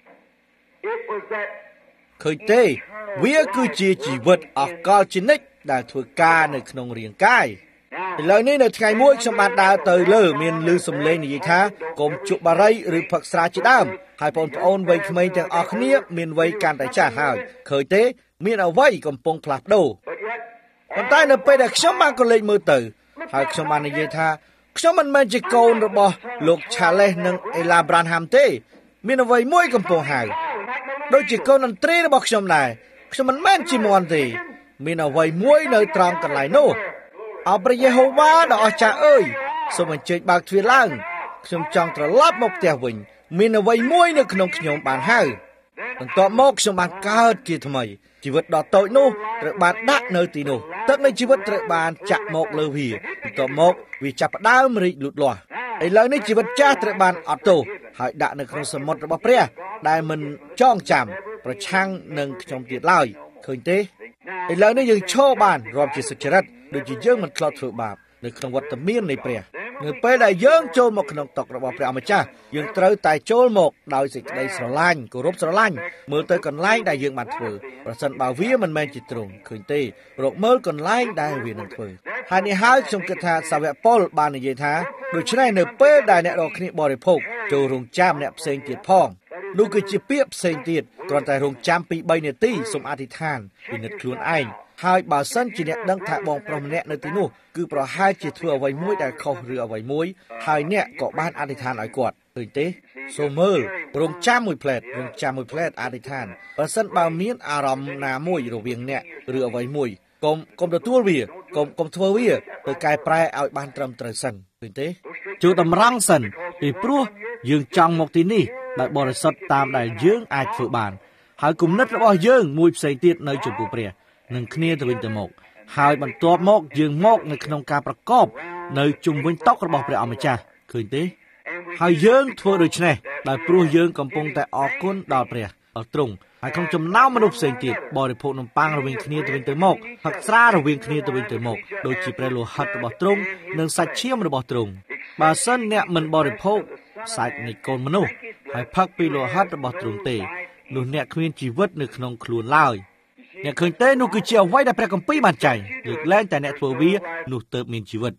ឃើញទេវាគឺជាជីវិតអកលជានិច្ចដែលធ្វើការនៅក្នុងរាងកាយឥឡូវនេះនៅថ្ងៃមួយខ្ញុំបានដើរទៅលើមានឮសំឡេងនិយាយថាកុំជក់បារីឬផឹកស្រាជាដើមហើយបងប្អូនវ័យក្មេងទាំងអស់គ្នាមានវ័យកាន់តែចាស់ហើយឃើញទេមានអ្វីកំពុងផ្លាស់ប្ដូរប៉ុន្តែនៅពេលដែលខ្ញុំបានក៏លេចមើលទៅហើយខ្ញុំបាននិយាយថាខ្ញុំមិនមែនជាកូនរបស់លោក Charles និង Ella Branham ទេមានអ្វីមួយកំពុងហៅដូចជាកូនតន្ត្រីរបស់ខ្ញុំដែរខ្ញុំមិនមែនជាមន់ទេមានអ្វីមួយនៅត្រង់កន្លែងនោះអោព្រះយេហូវ៉ាដ៏អស្ចារ្យអើយសូមអញ្ជើញបើកទ្វារឡើងខ្ញុំចង់ត្រឡប់មកផ្ទះវិញមានអ្វីមួយនៅក្នុងខ្ញុំបានហៅបន្ទាប់មកខ្ញុំបានកើតជាថ្មីជីវិតដ៏តូចនោះត្រូវបានដាក់នៅទីនោះទឹកនៃជីវិតត្រូវបានចាក់មកលើវាបន្ទាប់មកវាចាប់ផ្ដើមរីកលូតលាស់ឥឡូវនេះជីវិតចាស់ត្រូវបានអត់ទោសហើយដាក់នៅក្នុងសមុទ្ររបស់ព្រះដែលមិនចងចាំប្រឆាំងនឹងខ្ញុំទៀតឡើយឃើញទេឥឡូវនេះយើងឈរបានរាប់ជាសុចរិតដូចជាយើងមិនធ្លាប់ធ្វើបាបនៅក្នុងវត្តមាននៃព្រះនៅពេលដែលយើងចូលមកក្នុងតុរបស់ព្រះអម្ចាស់យើងត្រូវតែចូលមកដោយសេចក្តីស្រឡាញ់គោរពស្រឡាញ់មើលទៅកន្លែងដែលយើងបានធ្វើប្រសិនបើវាមិនមែនជាទ្រង់ឃើញទេរកមើលកន្លែងដែលវានឹងធ្វើហើយនេះហើយខ្ញុំគិតថាសាវកប៉ុលបាននិយាយថាដូច្នេះនៅពេលដែលអ្នករកគ្នាបរិភោគចូលរងចាំអ្នកផ្សេងទៀតផងនោះគឺជាពាក្យផ្សេងទៀតគ្រាន់តែរងចាំពី3នាទីសូមអធិដ្ឋានពិនិត្យខ្លួនឯងហើយបើសិនជាអ្នកដឹងថាបងប្រុសម្នាក់នៅទីនោះគឺប្រហែលជាធ្វើអ្វីមួយដែលខុសឬអ្វីមួយហើយអ្នកក៏បានអធិដ្ឋានឲ្យគាត់ឃើញទេសូមមើលរងចាំមួយផ្លែតអធិដ្ឋានបើសិនបើមានអារម្មណ៍ណាមួយរវាងអ្នកឬអ្វីមួយកុំទទួលវាកុំធ្វើវាទៅកែប្រែឲ្យបានត្រឹមត្រូវសិនឃើញទេជួយតម្រង់សិនពីព្រោះយើងចង់មកទីនេះដោយបរិសុទ្ធតាមដែលយើងអាចធ្វើបានហើយគំនិតរបស់យើងមួយផ្សេងទៀតនៅចំពោះព្រះនឹងគ្នាទៅវិញទៅមកហើយបន្ទាប់មកយើងមកនៅក្នុងការប្រកបនៅជុំវិញតុរបស់ព្រះអម្ចាស់ឃើញទេហើយយើងធ្វើដូច្នេះដោយព្រោះយើងកំពុងតែអរគុណដល់ព្រះដល់ទ្រង់ហើយក្នុងចំណោមមនុស្សផ្សេងទៀតបរិភោគនំប៉័ងរវាងគ្នាទៅវិញទៅមកផឹកស្រារវាងគ្នាទៅវិញទៅមកដូចជាព្រះលោហិតរបស់ទ្រង់និងសាច់ឈាមរបស់ទ្រង់បើសិនអ្នកមិនបរិភោគសាច់នៃកូនមនុស្សហើយផឹកពីលោហិតរបស់ទ្រង់ទេនោះអ្នកគ្មានជីវិតនៅក្នុងខ្លួនឡើយអ្នកឃើញទេនោះគឺជាអ្វីដែលព្រះគម្ពីរបានចែងលើកលែងតែអ្នកធ្វើវានោះទើបមានជីវិត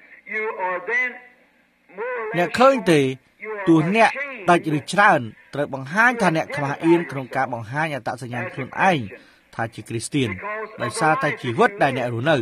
អ្នកឃើញទេទោះអ្នកដាច់ឬច្រើនត្រូវបង្ហាញថាអ្នកខ្មាស់អៀនក្នុងការបង្ហាញអត្តសញ្ញាណខ្លួនឯងថាជាគ្រីស្ទានដោយសារតែជីវិតដែលអ្នករស់នៅ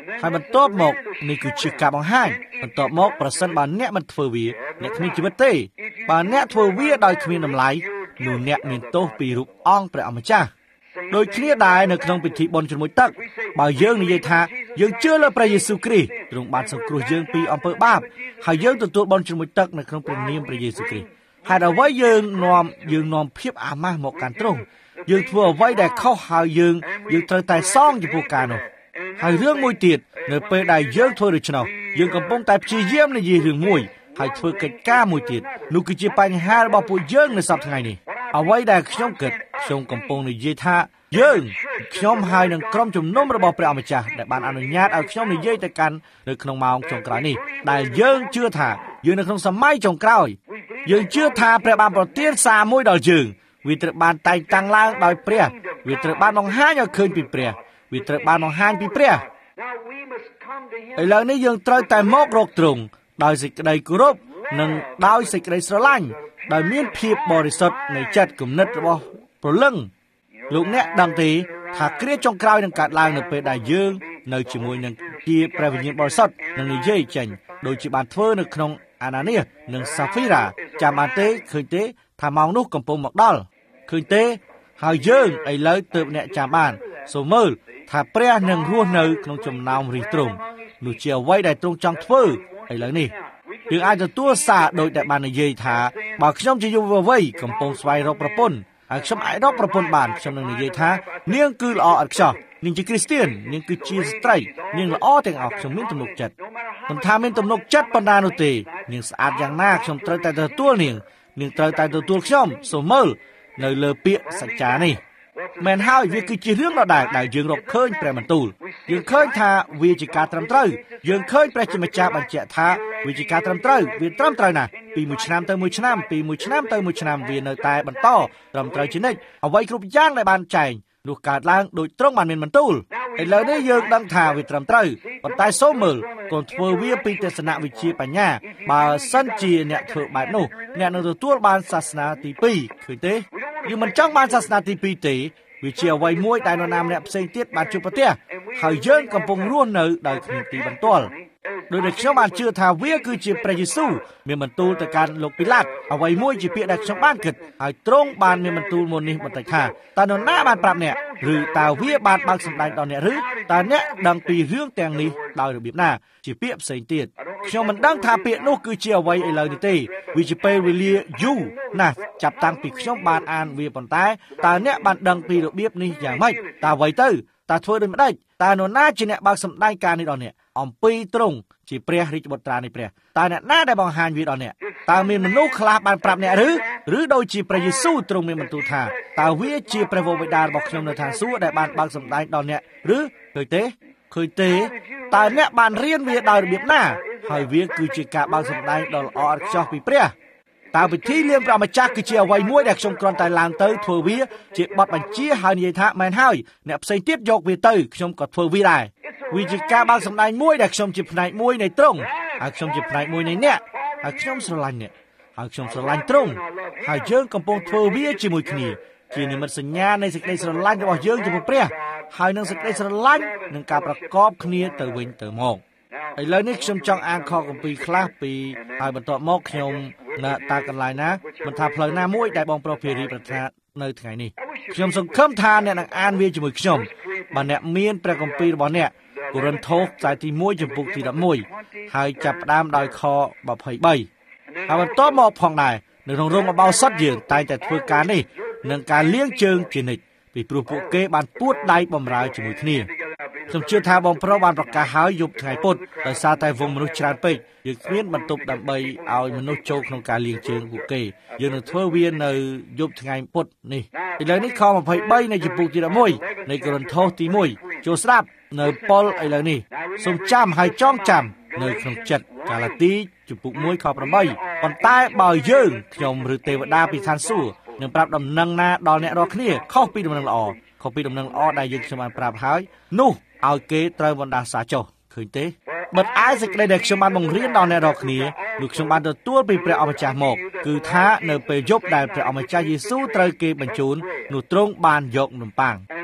ហើយបន្ទាប់មកនេះគឺជាការបង្ហាញបន្ទាប់មកប្រសិនបើអ្នកមិនធ្វើវាអ្នកគ្មានជីវិតទេបើអ្នកធ្វើវាដោយគ្មានតម្លៃនោះអ្នកមានទោសពីរូបអង្គព្រះអម្ចាស់ដោយគ្នាដែរនៅក្នុងពិធីបុណ្យជ្រមុជទឹកបើយើងនិយាយថាយើងជឿលើព្រះយេស៊ូវគ្រីស្ទទ្រង់បានសង្គ្រោះយើងពីអំពើបាបហើយយើងទទួលបុណ្យជ្រមុជទឹកនៅក្នុងព្រះនាមព្រះយេស៊ូវគ្រីស្ទហេតុអ្វីយើងនាំភាពអាម៉ាស់មកកាន់ទ្រង់យើងធ្វើអ្វីដែលខុសហើយយើងត្រូវតែសងចំពោះការនោះហើយរឿងមួយទៀតនៅពេលដែលយើងធ្វើដូច្នោះយើងកំពុងតែព្យាយាមនិយាយរឿងមួយហើយធ្វើកិច្ចការមួយទៀតនោះគឺជាបញ្ហារបស់ពួកយើងនៅសប្តាហ៍ថ្ងៃនេះអ្វីដែលខ្ញុំគិតខ្ញុំកំពុងនិយាយថាខ្ញុំហើយនឹងក្រុមជំនុំរបស់ព្រះអម្ចាស់ដែលបានអនុញ្ញាតឲ្យខ្ញុំនិយាយទៅកាន់នៅក្នុងម៉ោងចុងក្រោយនេះដែលយើងជឿថាយើងនៅក្នុងសម័យចុងក្រោយយើងជឿថាព្រះបានប្រទានសារមួយដល់យើងវាត្រូវបានតែងតាំងឡើងដោយព្រះវាត្រូវបានបង្ហាញឲ្យឃើញពីព្រះវាត្រូវបានបង្ហាញពីព្រះឥឡូវនេះយើងត្រូវតែមករកទ្រង់ដោយសេចក្តីគោរពនិងដោយសេចក្តីស្រឡាញ់ដោយមានភាពបរិសុទ្ធនៃចិត្តគំនិតរបស់ព្រលឹងលោកអ្នកដឹងទេថាគ្រាចុងក្រោយនឹងកើតឡើងនៅពេលដែលយើងនៅជាមួយនឹងជាព្រះវិញ្ញាណបរិសុទ្ធនឹងនិយាយចេញដូចជាបានធ្វើនៅក្នុងអាណានីសនិងសាហ្វីរ៉ាចាំបានទេឃើញទេថាម៉ោងនោះកំពុងមកដល់ឃើញទេហើយយើងឥឡូវទើបអ្នកចាំបានសូមមើលថាព្រះនឹងរស់នៅក្នុងចំណោមរាជទ្រង់នោះជាអ្វីដែលទ្រង់ចង់ធ្វើឥឡូវនេះយើងអាចទទួលសារដោយតែបាននិយាយថាបើខ្ញុំជាយុវវ័យកំពុងស្វែងរកប្រពន្ធហើយខ្ញុំអាចរកប្រពន្ធបានខ្ញុំនឹងនិយាយថានាងគឺល្អឥតខ្ចោះនាងជាគ្រីស្ទាននាងគឺជាស្ត្រីនាងល្អទាំងអស់ខ្ញុំមានទំនុកចិត្តមិនថាមានទំនុកចិត្តប៉ុណ្ណានោះទេនាងស្អាតយ៉ាងណាខ្ញុំត្រូវតែទទួលនាងត្រូវតែទទួលខ្ញុំសូមមើលនៅលើពាក្យសច្ចានេះមែនហើយវាគឺជារឿងដដែលដែលយើងរកឃើញព្រះបន្ទូលយើងឃើញថាវាជាការត្រឹមត្រូវយើងឃើញព្រះជាម្ចាស់បញ្ជាក់ថាវាជាការត្រឹមត្រូវវាត្រឹមត្រូវណាស់ពីមួយឆ្នាំទៅមួយឆ្នាំពីមួយឆ្នាំទៅមួយឆ្នាំវានៅតែបន្តត្រឹមត្រូវជានិច្ចអ្វីគ្រប់យ៉ាងដែលបានចែងនោះកើតឡើងដោយទ្រង់បានមានបន្ទូលឥឡូវនេះយើងដឹងថាវាត្រឹមត្រូវប៉ុន្តែសូមមើលកូនធ្វើវាពីទស្សនវិជ្ជាបញ្ញាបើសិនជាអ្នកធ្វើបែបនោះអ្នកនឹងទទួលបានសាសនាទី2ឃើញទេយើងមិនចង់បានសាសនាទី2ទេវាជាអ្វីមួយដែលនរណាម្នាក់ផ្សេងទៀតបានជួបប្រទះហើយយើងកំពុងរស់នៅដោយគ្មានទីបន្ទាល់ដោយដែលខ្ញុំបានជឿថាវាគឺជាព្រះយេស៊ូវមានបន្ទូលទៅកាន់លោកពីឡាតអ្វីមួយជាពាក្យដែលខ្ញុំបានគិតហើយទ្រង់បានមានបន្ទូលមុននេះបន្តិចថាតើនរណាបានប្រាប់អ្នកឬតើវាបានបើកសម្ដែងដល់អ្នកឬតើអ្នកដឹងពីរឿងទាំងនេះដោយរបៀបណាជាពាក្យផ្សេងទៀតខ្ញុំមិនដឹងថាពាក្យនោះគឺជាអ្វីឥឡូវនេះទេវាជាពេលវេលាយូរណាស់ចាប់តាំងពីខ្ញុំបានអានវាប៉ុន្តែតើអ្នកបានដឹងពីរបៀបនេះយ៉ាងម៉េចតើអ្វីទៅតើធ្វើដូចម្ដេចតើនរណាជាអ្នកបើកសម្ដែងការនេះដល់អ្នកអំពីទ្រង់ជាព្រះរាជបុត្រានៃព្រះតើអ្នកណាដែលបង្ហាញវាដល់អ្នកតើមានមនុស្សខ្លះបានប្រាប់អ្នកឬដូចជាព្រះយេស៊ូវទ្រង់មានបន្ទូលថាតើវាជាព្រះវរបិតារបស់ខ្ញុំនៅឋានសួគ៌ដែលបានបើកសម្ដែងដល់អ្នកឬឃើញទេតើអ្នកបានរៀនវាដោយរបៀបណាហើយវាគឺជាការបើកសម្ដែងដ៏ល្អឥតខ្ចោះពីព្រះតើពិធីលៀងព្រះម្ចាស់គឺជាអ្វីមួយដែលខ្ញុំគ្រាន់តែឡើងទៅធ្វើវាជាបទបញ្ជាហើយនិយាយថាមែនហើយអ្នកផ្សេងទៀតយកវាទៅខ្ញុំក៏ធ្វើវាដែរវាជាការបើកសម្ដែងមួយដែលខ្ញុំជាផ្នែកមួយនៃទ្រង់ហើយខ្ញុំជាផ្នែកមួយនៃអ្នកហើយខ្ញុំស្រឡាញ់អ្នកហើយខ្ញុំស្រឡាញ់ទ្រង់ហើយយើងកំពុងធ្វើវាជាមួយគ្នាជានិមិត្តសញ្ញានៃសេចក្តីស្រឡាញ់របស់យើងចំពោះព្រះហើយនឹងសេចក្តីស្រឡាញ់នឹងការប្រកបគ្នាទៅវិញទៅមកឥឡូវនេះខ្ញុំចង់អានខគម្ពីរខ្លះពីហើយបន្ទាប់មកខ្ញុំនៅតាកន្លែងណាមិនថាផ្លូវណាមួយដែលបងប្រុសភារីប្រាថ្នានៅថ្ងៃនេះខ្ញុំសង្ឃឹមថាអ្នកនឹងអានវាជាមួយខ្ញុំបើអ្នកមានព្រះគម្ពីររបស់អ្នកកូរិនថូសខ្សែទី1ចំពុកទី11ហើយចាប់ផ្ដើមដោយខ23ហើយបន្ទាប់មកផងដែរនៅក្នុងរោងអបោសុតយើងតែងតែធ្វើការនេះនឹងការលាងជើងជានិច្ចពីព្រោះពួកគេបានពួតដៃបម្រើជាមួយគ្នាខ្ញុំជឿថាបងប្រុសបានប្រកាសហើយយប់ថ្ងៃពុធដោយសារតែវងមនុស្សច្រើនពេកយើងគ្មានបន្ទប់ដើម្បីឲ្យមនុស្សចូលក្នុងការលាងជើងពួកគេយើងនឹងធ្វើវានៅយប់ថ្ងៃពុធនេះឥឡូវនេះខ23នៃចំពុកទី11នៃកូរិនថូសទី1ចូលស្ដាប់នៅប៉ុលឥឡូវនេះសូមចាំហើយចងចាំនៅក្នុងចិត្តកាឡាទីចំពុក1ខ8ប៉ុន្តែបើយើងខ្ញុំឬទេវតាពីឋានសួគ៌នឹងប្រាប់ដំណឹងណាដល់អ្នករាល់គ្នាខុសពីដំណឹងល្អដែលយើងខ្ញុំបានប្រាប់ហើយនោះឲ្យគេត្រូវបណ្ដាសាចុះឃើញទេបិទអាយសេចក្តីដែលខ្ញុំបានបង្រៀនដល់អ្នករាល់គ្នានោះខ្ញុំបានទទួលពីព្រះអម្ចាស់មកគឺថានៅពេលយប់ដែលព្រះអម្ចាស់យេស៊ូវត្រូវគេបញ្ជូននោះទ្រង់បានយកនំប៉័ង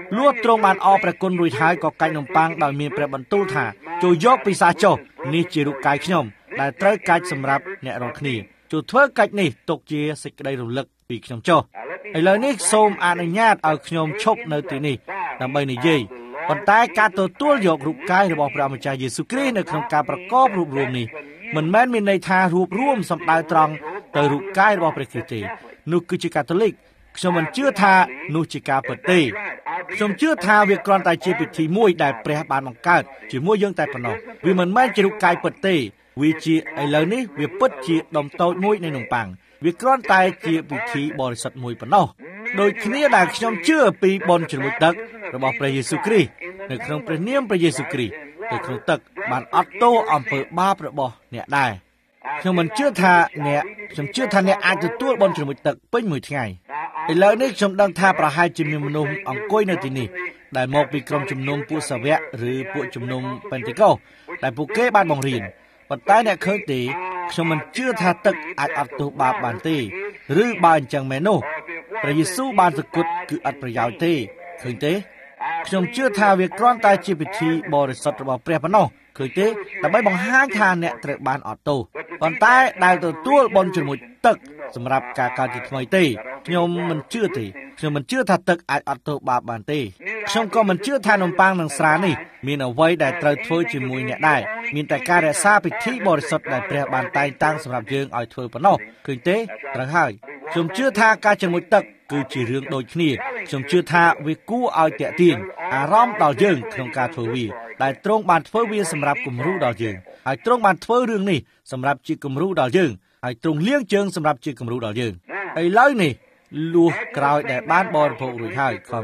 លួទ្រង់បានអរព្រះគុណរួចហើយក៏កាច់នំប៉័ងដោយមានព្រះបន្ទូលថាចូលយកពិសាចុះនេះជារូបកាយខ្ញុំដែលត្រូវកាច់សម្រាប់អ្នករាល់គ្នាចូលធ្វើកាច់នេះទុកជាសេចក្តីរលឹកពីខ្ញុំចុះឥឡូវនេះសូមអនុញ្ញាតឲ្យខ្ញុំឈប់នៅទីនេះដើម្បីនិយាយប៉ុន្តែការទទួលយករូបកាយរបស់ព្រះម្ចាស់យេស៊ូវគ្រីស្ទនៅក្នុងការប្រកបរួបរวมនេះមិនមែនមានន័យថារួបរวมសំដៅត្រង់ទៅរូបកាយរបស់ព្រះគ្រីស្ទទេនោះគឺជាកាតូលិកខ្ញុំមិនជឿថានោះជាការពិតទេខ្ញុំជឿថាវាគ្រាន់តែជាពិធីមួយដែលព្រះបានបង្កើតជាមួយយើងតែប៉ុណ្ណោះវាមិនមែនជារូបកាយពិតទេវាជាឥឡូវនេះវាពិតជាដុំតូចមួយនៃនំប៉័ងវាគ្រាន់តែជាពិធីបរិសុទ្ធមួយប៉ុណ្ណោះដូចគ្នាដែលខ្ញុំជឿពីបុណ្យជ្រមុជទឹករបស់ព្រះយេស៊ូវគ្រីស្ទនៅក្នុងព្រះនាមព្រះយេស៊ូវគ្រីស្ទនៅក្នុងទឹកបានអត់ទោសអំពើបាបរបស់អ្នកដែរខ្ញុំមិនជឿថាអ្នកអាចទទួលបុណ្យជ្រមុជទឹកពេញមួយថ្ងៃឥឡូវនេះខ្ញុំដឹងថាប្រហែលជាមានមនុស្សអង្គុយនៅទីនេះដែលមកពីក្រុមជំនុំពួកសាវកឬពួកជំនុំពេនតេកូសដែលពួកគេបានបង្រៀនប៉ុន្តែអ្នកឃើញទេខ្ញុំមិនជឿថាទឹកអាចអត់ទោសបាបបានទេឬបើអញ្ចឹងមែននោះព្រះយេស៊ូវបានសគត់គឺអត់ប្រយោជន៍ទេឃើញទេខ្ញុំជឿថាវាគ្រាន់តែជាពិធីបរិសុទ្ធរបស់ព្រះប៉ុណ្ណោះឃើញទេដើម្បីបង្ហាញថាអ្នកត្រូវបានអត់ទោសប៉ុន្តែដែលទទួលបុណ្យជ្រមុជទឹកសម្រាប់ការកើតជាថ្មីទេខ្ញុំមិនជឿទេខ្ញុំមិនជឿថាទឹកអាចអត់ទោសបាបបានទេខ្ញុំក៏មិនជឿថានំប៉័ងនិងស្រានេះមានអ្វីដែលត្រូវធ្វើជាមួយអ្នកដែរមានតែការរក្សាពិធីបរិសុទ្ធដែលព្រះបានតែងតាំងសម្រាប់យើងឲ្យធ្វើប៉ុណ្ណោះឃើញទេត្រូវហើយខ្ញុំជឿថាការជ្រមុជទឹកគឺជារឿងដូចគ្នាខ្ញុំជឿថាវាគួរឲ្យតាក់ទាញអារម្មណ៍ដល់យើងក្នុងការធ្វើវាដែលទ្រង់បានធ្វើវាសម្រាប់គំរូដល់យើងហើយទ្រង់បានធ្វើរឿងនេះសម្រាប់ជាគំរូដល់យើងហើយទ្រង់លាងជើងសម្រាប់ជាគំរូដល់យើងឥឡូវនេះលួសក្រោយដែលបានបរិភោគរួចហើយខ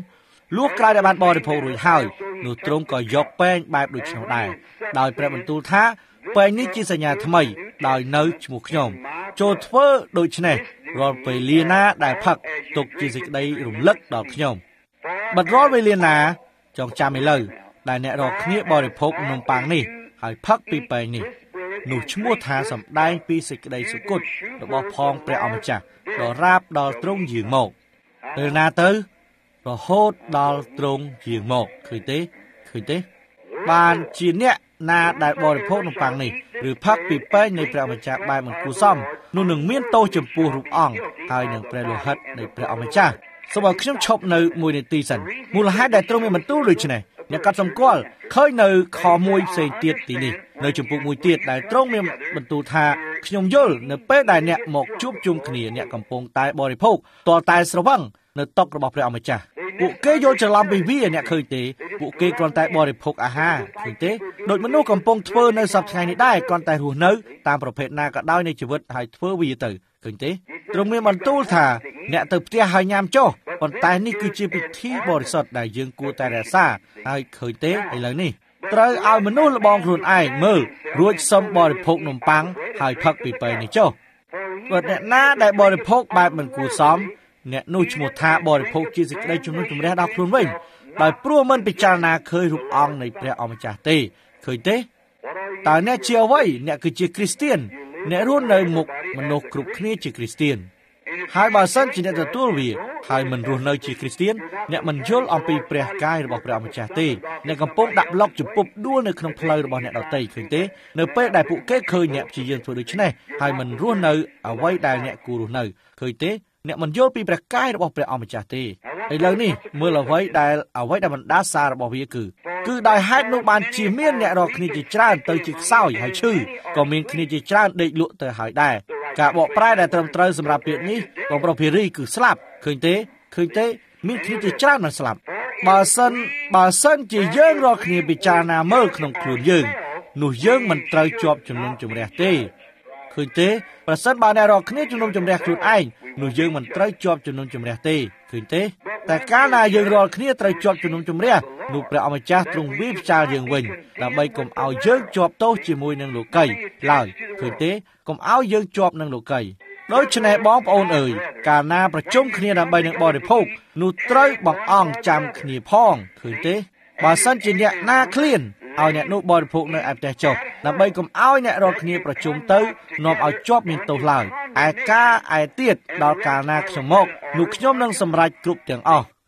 25លួសក្រោយដែលបានបរិភោគរួចហើយនោះទ្រង់ក៏យកពែងបែបដូចនោះដែរដោយព្រះបន្ទូលថាពែងនេះជាសញ្ញាថ្មីដោយនៅឈ្មោះខ្ញុំចូលធ្វើដូច្នេះរាល់ពេលលាណាដែលផឹកទុកជាសេចក្តីរំលឹកដល់ខ្ញុំបាត់រាល់វេលាណាចងចាំឥឡូវដែលអ្នករាល់គ្នាបរិភោគនំប៉័ងនេះហើយផឹកពីពែងនេះនោះឈ្មោះថាសម្ដែងពីសេចក្តីសុគតរបស់ផងព្រះអម្ចាស់ដល់រាបដល់ទ្រង់យាងមកពេលណាទៅរហូតដល់ទ្រង់យាងមកឃើញទេបានជាអ្នកណាដែលបរិភោគនំប៉័ងនេះឬផឹកពីពែងនៃព្រះអម្ចាស់បែបមិនគួរសមនោះនឹងមានទោសចំពោះរូបអង្គហើយនឹងព្រះលោហិតនៃព្រះអម្ចាស់សូមឲ្យខ្ញុំឈប់នៅ1នាទីសិនមូលហេតុដែលទ្រង់មានបន្ទូលដូច្នេះអ្នកកត់សម្គាល់ឃើញនៅខមួយផ្សេងទៀតទីនេះនៅចំពុកមួយទៀតដែលទ្រង់មានបន្ទូលថាខ្ញុំយល់នៅពេលដែលអ្នកមកជួបជុំគ្នាអ្នកកំពុងតែបរិភោគតលតែស្រវឹងនៅតុរបស់ព្រះអម្ចាស់ពួកគេយល់ច្រឡំពីវាអ្នកឃើញទេពួកគេគ្រាន់តែបរិភោគអាហារឃើញទេដូចមនុស្សកំពុងធ្វើនៅសប្តាហ៍នេះដែរគ្រាន់តែរស់នៅតាមប្រភេទណាក៏ដោយនៃជីវិតហើយធ្វើវាទៅឃើញទេទ្រង់មានបន្ទូលថាអ្នកទៅផ្ទះហើយញ៉ាំចុះប៉ុន្តែនេះគឺជាពិធីបរិសុទ្ធដែលយើងគួរតែរក្សាហើយឃើញទេឥឡូវនេះត្រូវឲ្យមនុស្សលបងខ្លួនឯងមើលរួចសុំបរិភោគនំប៉័ងហើយផឹកពីពែងនេះចុះបើអ្នកណាដែលបរិភោគបែបមិនគួរសមអ្នកនោះឈ្មោះថាបរិភោគជាសេចក្តីជំនុំជម្រះដល់ខ្លួនវិញដោយព្រោះមិនពិចារណាឃើញរូបអង្គនៃព្រះអម្ចាស់ទេឃើញទេតើអ្នកជាអ្វីអ្នកគឺជាគ្រីស្ទៀនអ្នករស់នៅមុខមនុស្សគ្រប់គ្នាជាគ្រីស្ទៀនហើយបើសិនជាអ្នកទទួលវាហើយមិនរស់នៅជាគ្រីស្ទៀនអ្នកមិនយល់អំពីព្រះកាយរបស់ព្រះអម្ចាស់ទេអ្នកកំពុងដាក់ប្លុកជំពប់ដួលនៅក្នុងផ្លូវរបស់អ្នកដទៃឃើញទេនៅពេលដែលពួកគេឃើញអ្នកព្យាយាមធ្វើដូច្នេះហើយមិនរស់នៅអ្វីដែលអ្នកគួររស់នៅឃើញទេអ្នកមិនយល់ពីព្រះកាយរបស់ព្រះអម្ចាស់ទេឥឡូវនេះមើលអ្វីដែលបណ្ដាសាររបស់វាគឺដោយហេតុនោះបានជាមានអ្នករកគ្នាជាច្រើនទៅជាខ្សោយហើយឈឺក៏មានគ្នាជាច្រើនដេកលក់ទៅហើយដែរការបកប្រែដែលត្រឹមត្រូវសម្រាប់ពាក្យនេះបងប្រុសភារីគឺស្លាប់ឃើញទេមានគ្នាជាច្រើនមិនស្លាប់បើសិនជាយើងរកគ្នាពិចារណាមើលក្នុងខ្លួនយើងនោះយើងមិនត្រូវជាប់ជំនុំជម្រះទេឃើញទេប្រសិនបើអ្នករកគ្នាជំនុំជម្រះខ្លួនឯងនោះយើងមិនត្រូវជាប់ជំនុំជម្រះទេឃើញទេតែកាលណាយើងរាល់គ្នាត្រូវជាប់ជំនុំជម្រះនោះព្រះអម្ចាស់ទ្រង់វាផ្ចាលយើងវិញដើម្បីកុំឲ្យយើងជាប់ទោសជាមួយនឹងលោកីឡើយឃើញទេកុំឲ្យយើងជាប់នឹងលោកីដូច្នេះបងប្អូនអើយកាលណាប្រជុំគ្នាដើម្បីនឹងបរិភោគនោះត្រូវបង្អង់ចាំគ្នាផងឃើញទេបើសិនជាអ្នកណាឃ្លានឲ្យអ្នកនោះបរិភោគនៅឯផ្ទះចុះដើម្បីកុំឲ្យអ្នករាល់គ្នាប្រជុំទៅនាំឲ្យជាប់មានទោសឡើយឯទៀតដល់កាលណាខ្ញុំមកនោះខ្ញុំនឹងសម្រេចគ្រប់ទាំងអស់ឃ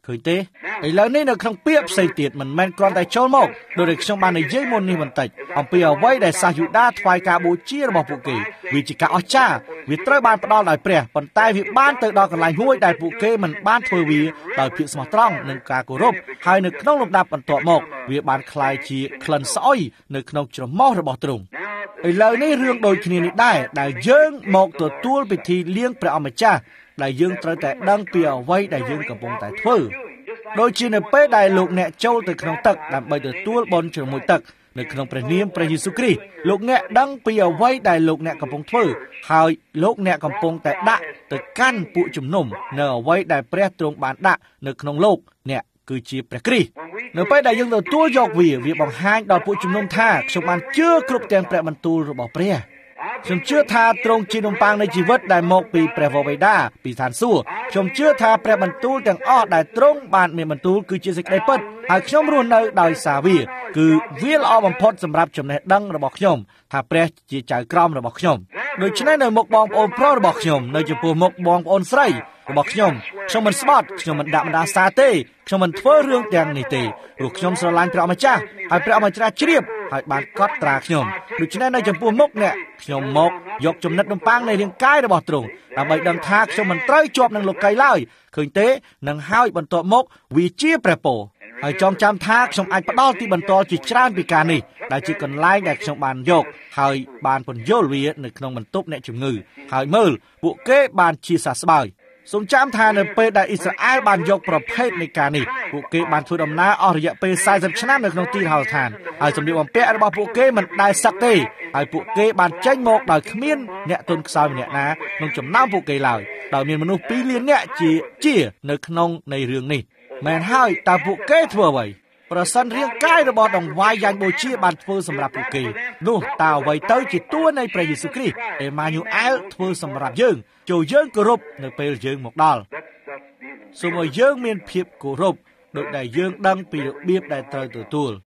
ឃើញទេឥឡូវនេះនៅក្នុងពាក្យផ្សេងទៀតមិនមែនគ្រាន់តែចូលមកដោយដែលខ្ញុំបាននិយាយមុននេះបន្តិចអំពីអ្វីដែលសាសយូដាថ្វាយការបូជារបស់ពួកគេវាជាការអស្ចារ្យវាត្រូវបានផ្ដល់ដោយព្រះប៉ុន្តែវាបានទៅដល់កន្លែងមួយដែលពួកគេមិនបានធ្វើវាដោយភាពស្មោះត្រង់និងការគោរពហើយនៅក្នុងលំដាប់បន្ទាប់មកវាបានคล้ายជាក្លិនស្អុយនៅក្នុងច្រមុះរបស់ទ្រង់ឥឡូវនេះរឿងដូចគ្នានេះដែរដែលយើងមកទទួលពិធីលៀងព្រះអម្ចាស់ដែលយើងត្រូវតែដឹងពីអ្វីដែលយើងកំពុងតែធ្វើដូចជានៅពេលដែលលោកអ្នកចូលទៅក្នុងទឹកដើម្បីទទួលបុណ្យជាមួយទឹកនៅក្នុងព្រះនាមព្រះយេស៊ូវគ្រីស្ទលោកអ្នកដឹងពីអ្វីដែលលោកអ្នកកំពុងធ្វើហើយលោកអ្នកកំពុងតែដាក់ទៅកាន់ពួកជំនុំនៅអ្វីដែលព្រះទ្រង់បានដាក់នៅក្នុងលោកអ្នកគឺជាព្រះគ្រីស្ទនៅពេលដែលយើងទទួលយកវាបង្ហាញដល់ពួកជំនុំថាខ្ញុំបានជឿគ្រប់ទាំងព្រះបន្ទូលរបស់ព្រះខ្ញុំជឿថាទ្រង់ជានំប៉័ងនៃជីវិតដែលមកពីព្រះវរបិតាពីឋានសួគ៌ខ្ញុំជឿថាព្រះបន្ទូលទាំងអស់ដែលទ្រង់បានមានបន្ទូលគឺជាសេចក្តីពិតហើយខ្ញុំរស់នៅដោយសារវាគឺវាល្អបំផុតសម្រាប់ចំណេះដឹងរបស់ខ្ញុំថាព្រះជាចៅក្រមរបស់ខ្ញុំដូច្នេះនៅមុខបងប្អូនប្រុសរបស់ខ្ញុំនៅចំពោះមុខបងប្អូនស្រីរបស់ខ្ញុំមិនស្បត់ខ្ញុំមិនដាក់បណ្ដាសាទេខ្ញុំមិនធ្វើរឿងទាំងនេះទេព្រោះខ្ញុំស្រឡាញ់ព្រះអម្ចាស់ហើយព្រះអម្ចាស់ជ្រាបហើយបានកត់ត្រាខ្ញុំដូច្នេះនៅចំពោះមុខអ្នកខ្ញុំមកយកចំណិតនំប៉័ងនៃរាងកាយរបស់ទ្រង់ដើម្បីដឹងថាខ្ញុំមិនត្រូវជាប់នឹងលោកីឡើយឃើញទេនឹងហើយបន្ទាប់មកវាជាព្រះពរហើយចងចាំថាខ្ញុំអាចផ្ដល់ទីបន្ទាល់ជាច្រើនពីការនេះដែលជាកន្លែងដែលខ្ញុំបានយកហើយបានពន្យល់វានៅក្នុងបន្ទប់អ្នកជំងឺហើយមើលពួកគេបានជាសះស្បើយសូមចាំថានៅពេលដែលអ៊ីស្រាអែលបានយកប្រភេទនៃការនេះពួកគេបានធ្វើដំណើរអស់រយៈពេល40ឆ្នាំនៅក្នុងទីហោឋានហើយសម្លៀកបំពាក់របស់ពួកគេមិនដែលសឹកទេហើយពួកគេបានចេញមកដោយគ្មានអ្នកទន់ខ្សោយម្នាក់ណាក្នុងចំណោមពួកគេឡើយដោយមានមនុស្ស2លាននាក់ជានៅក្នុងនៃរឿងនេះមែនហើយតើពួកគេធ្វើអ្វីប្រសិនរាងកាយរបស់ដង្វាយយ៉ាញ់បូជាបានធ្វើសម្រាប់ពួកគេនោះតើអ្វីទៅជាតួនៃព្រះយេស៊ូវគ្រីស្ទអេម៉ាញូអែលធ្វើសម្រាប់យើងចូលយើងគោរពនៅពេលយើងមកដល់សូមឲ្យយើងមានភាពគោរពដោយដែលយើងដឹងពីរបៀបដែលត្រូវទទួល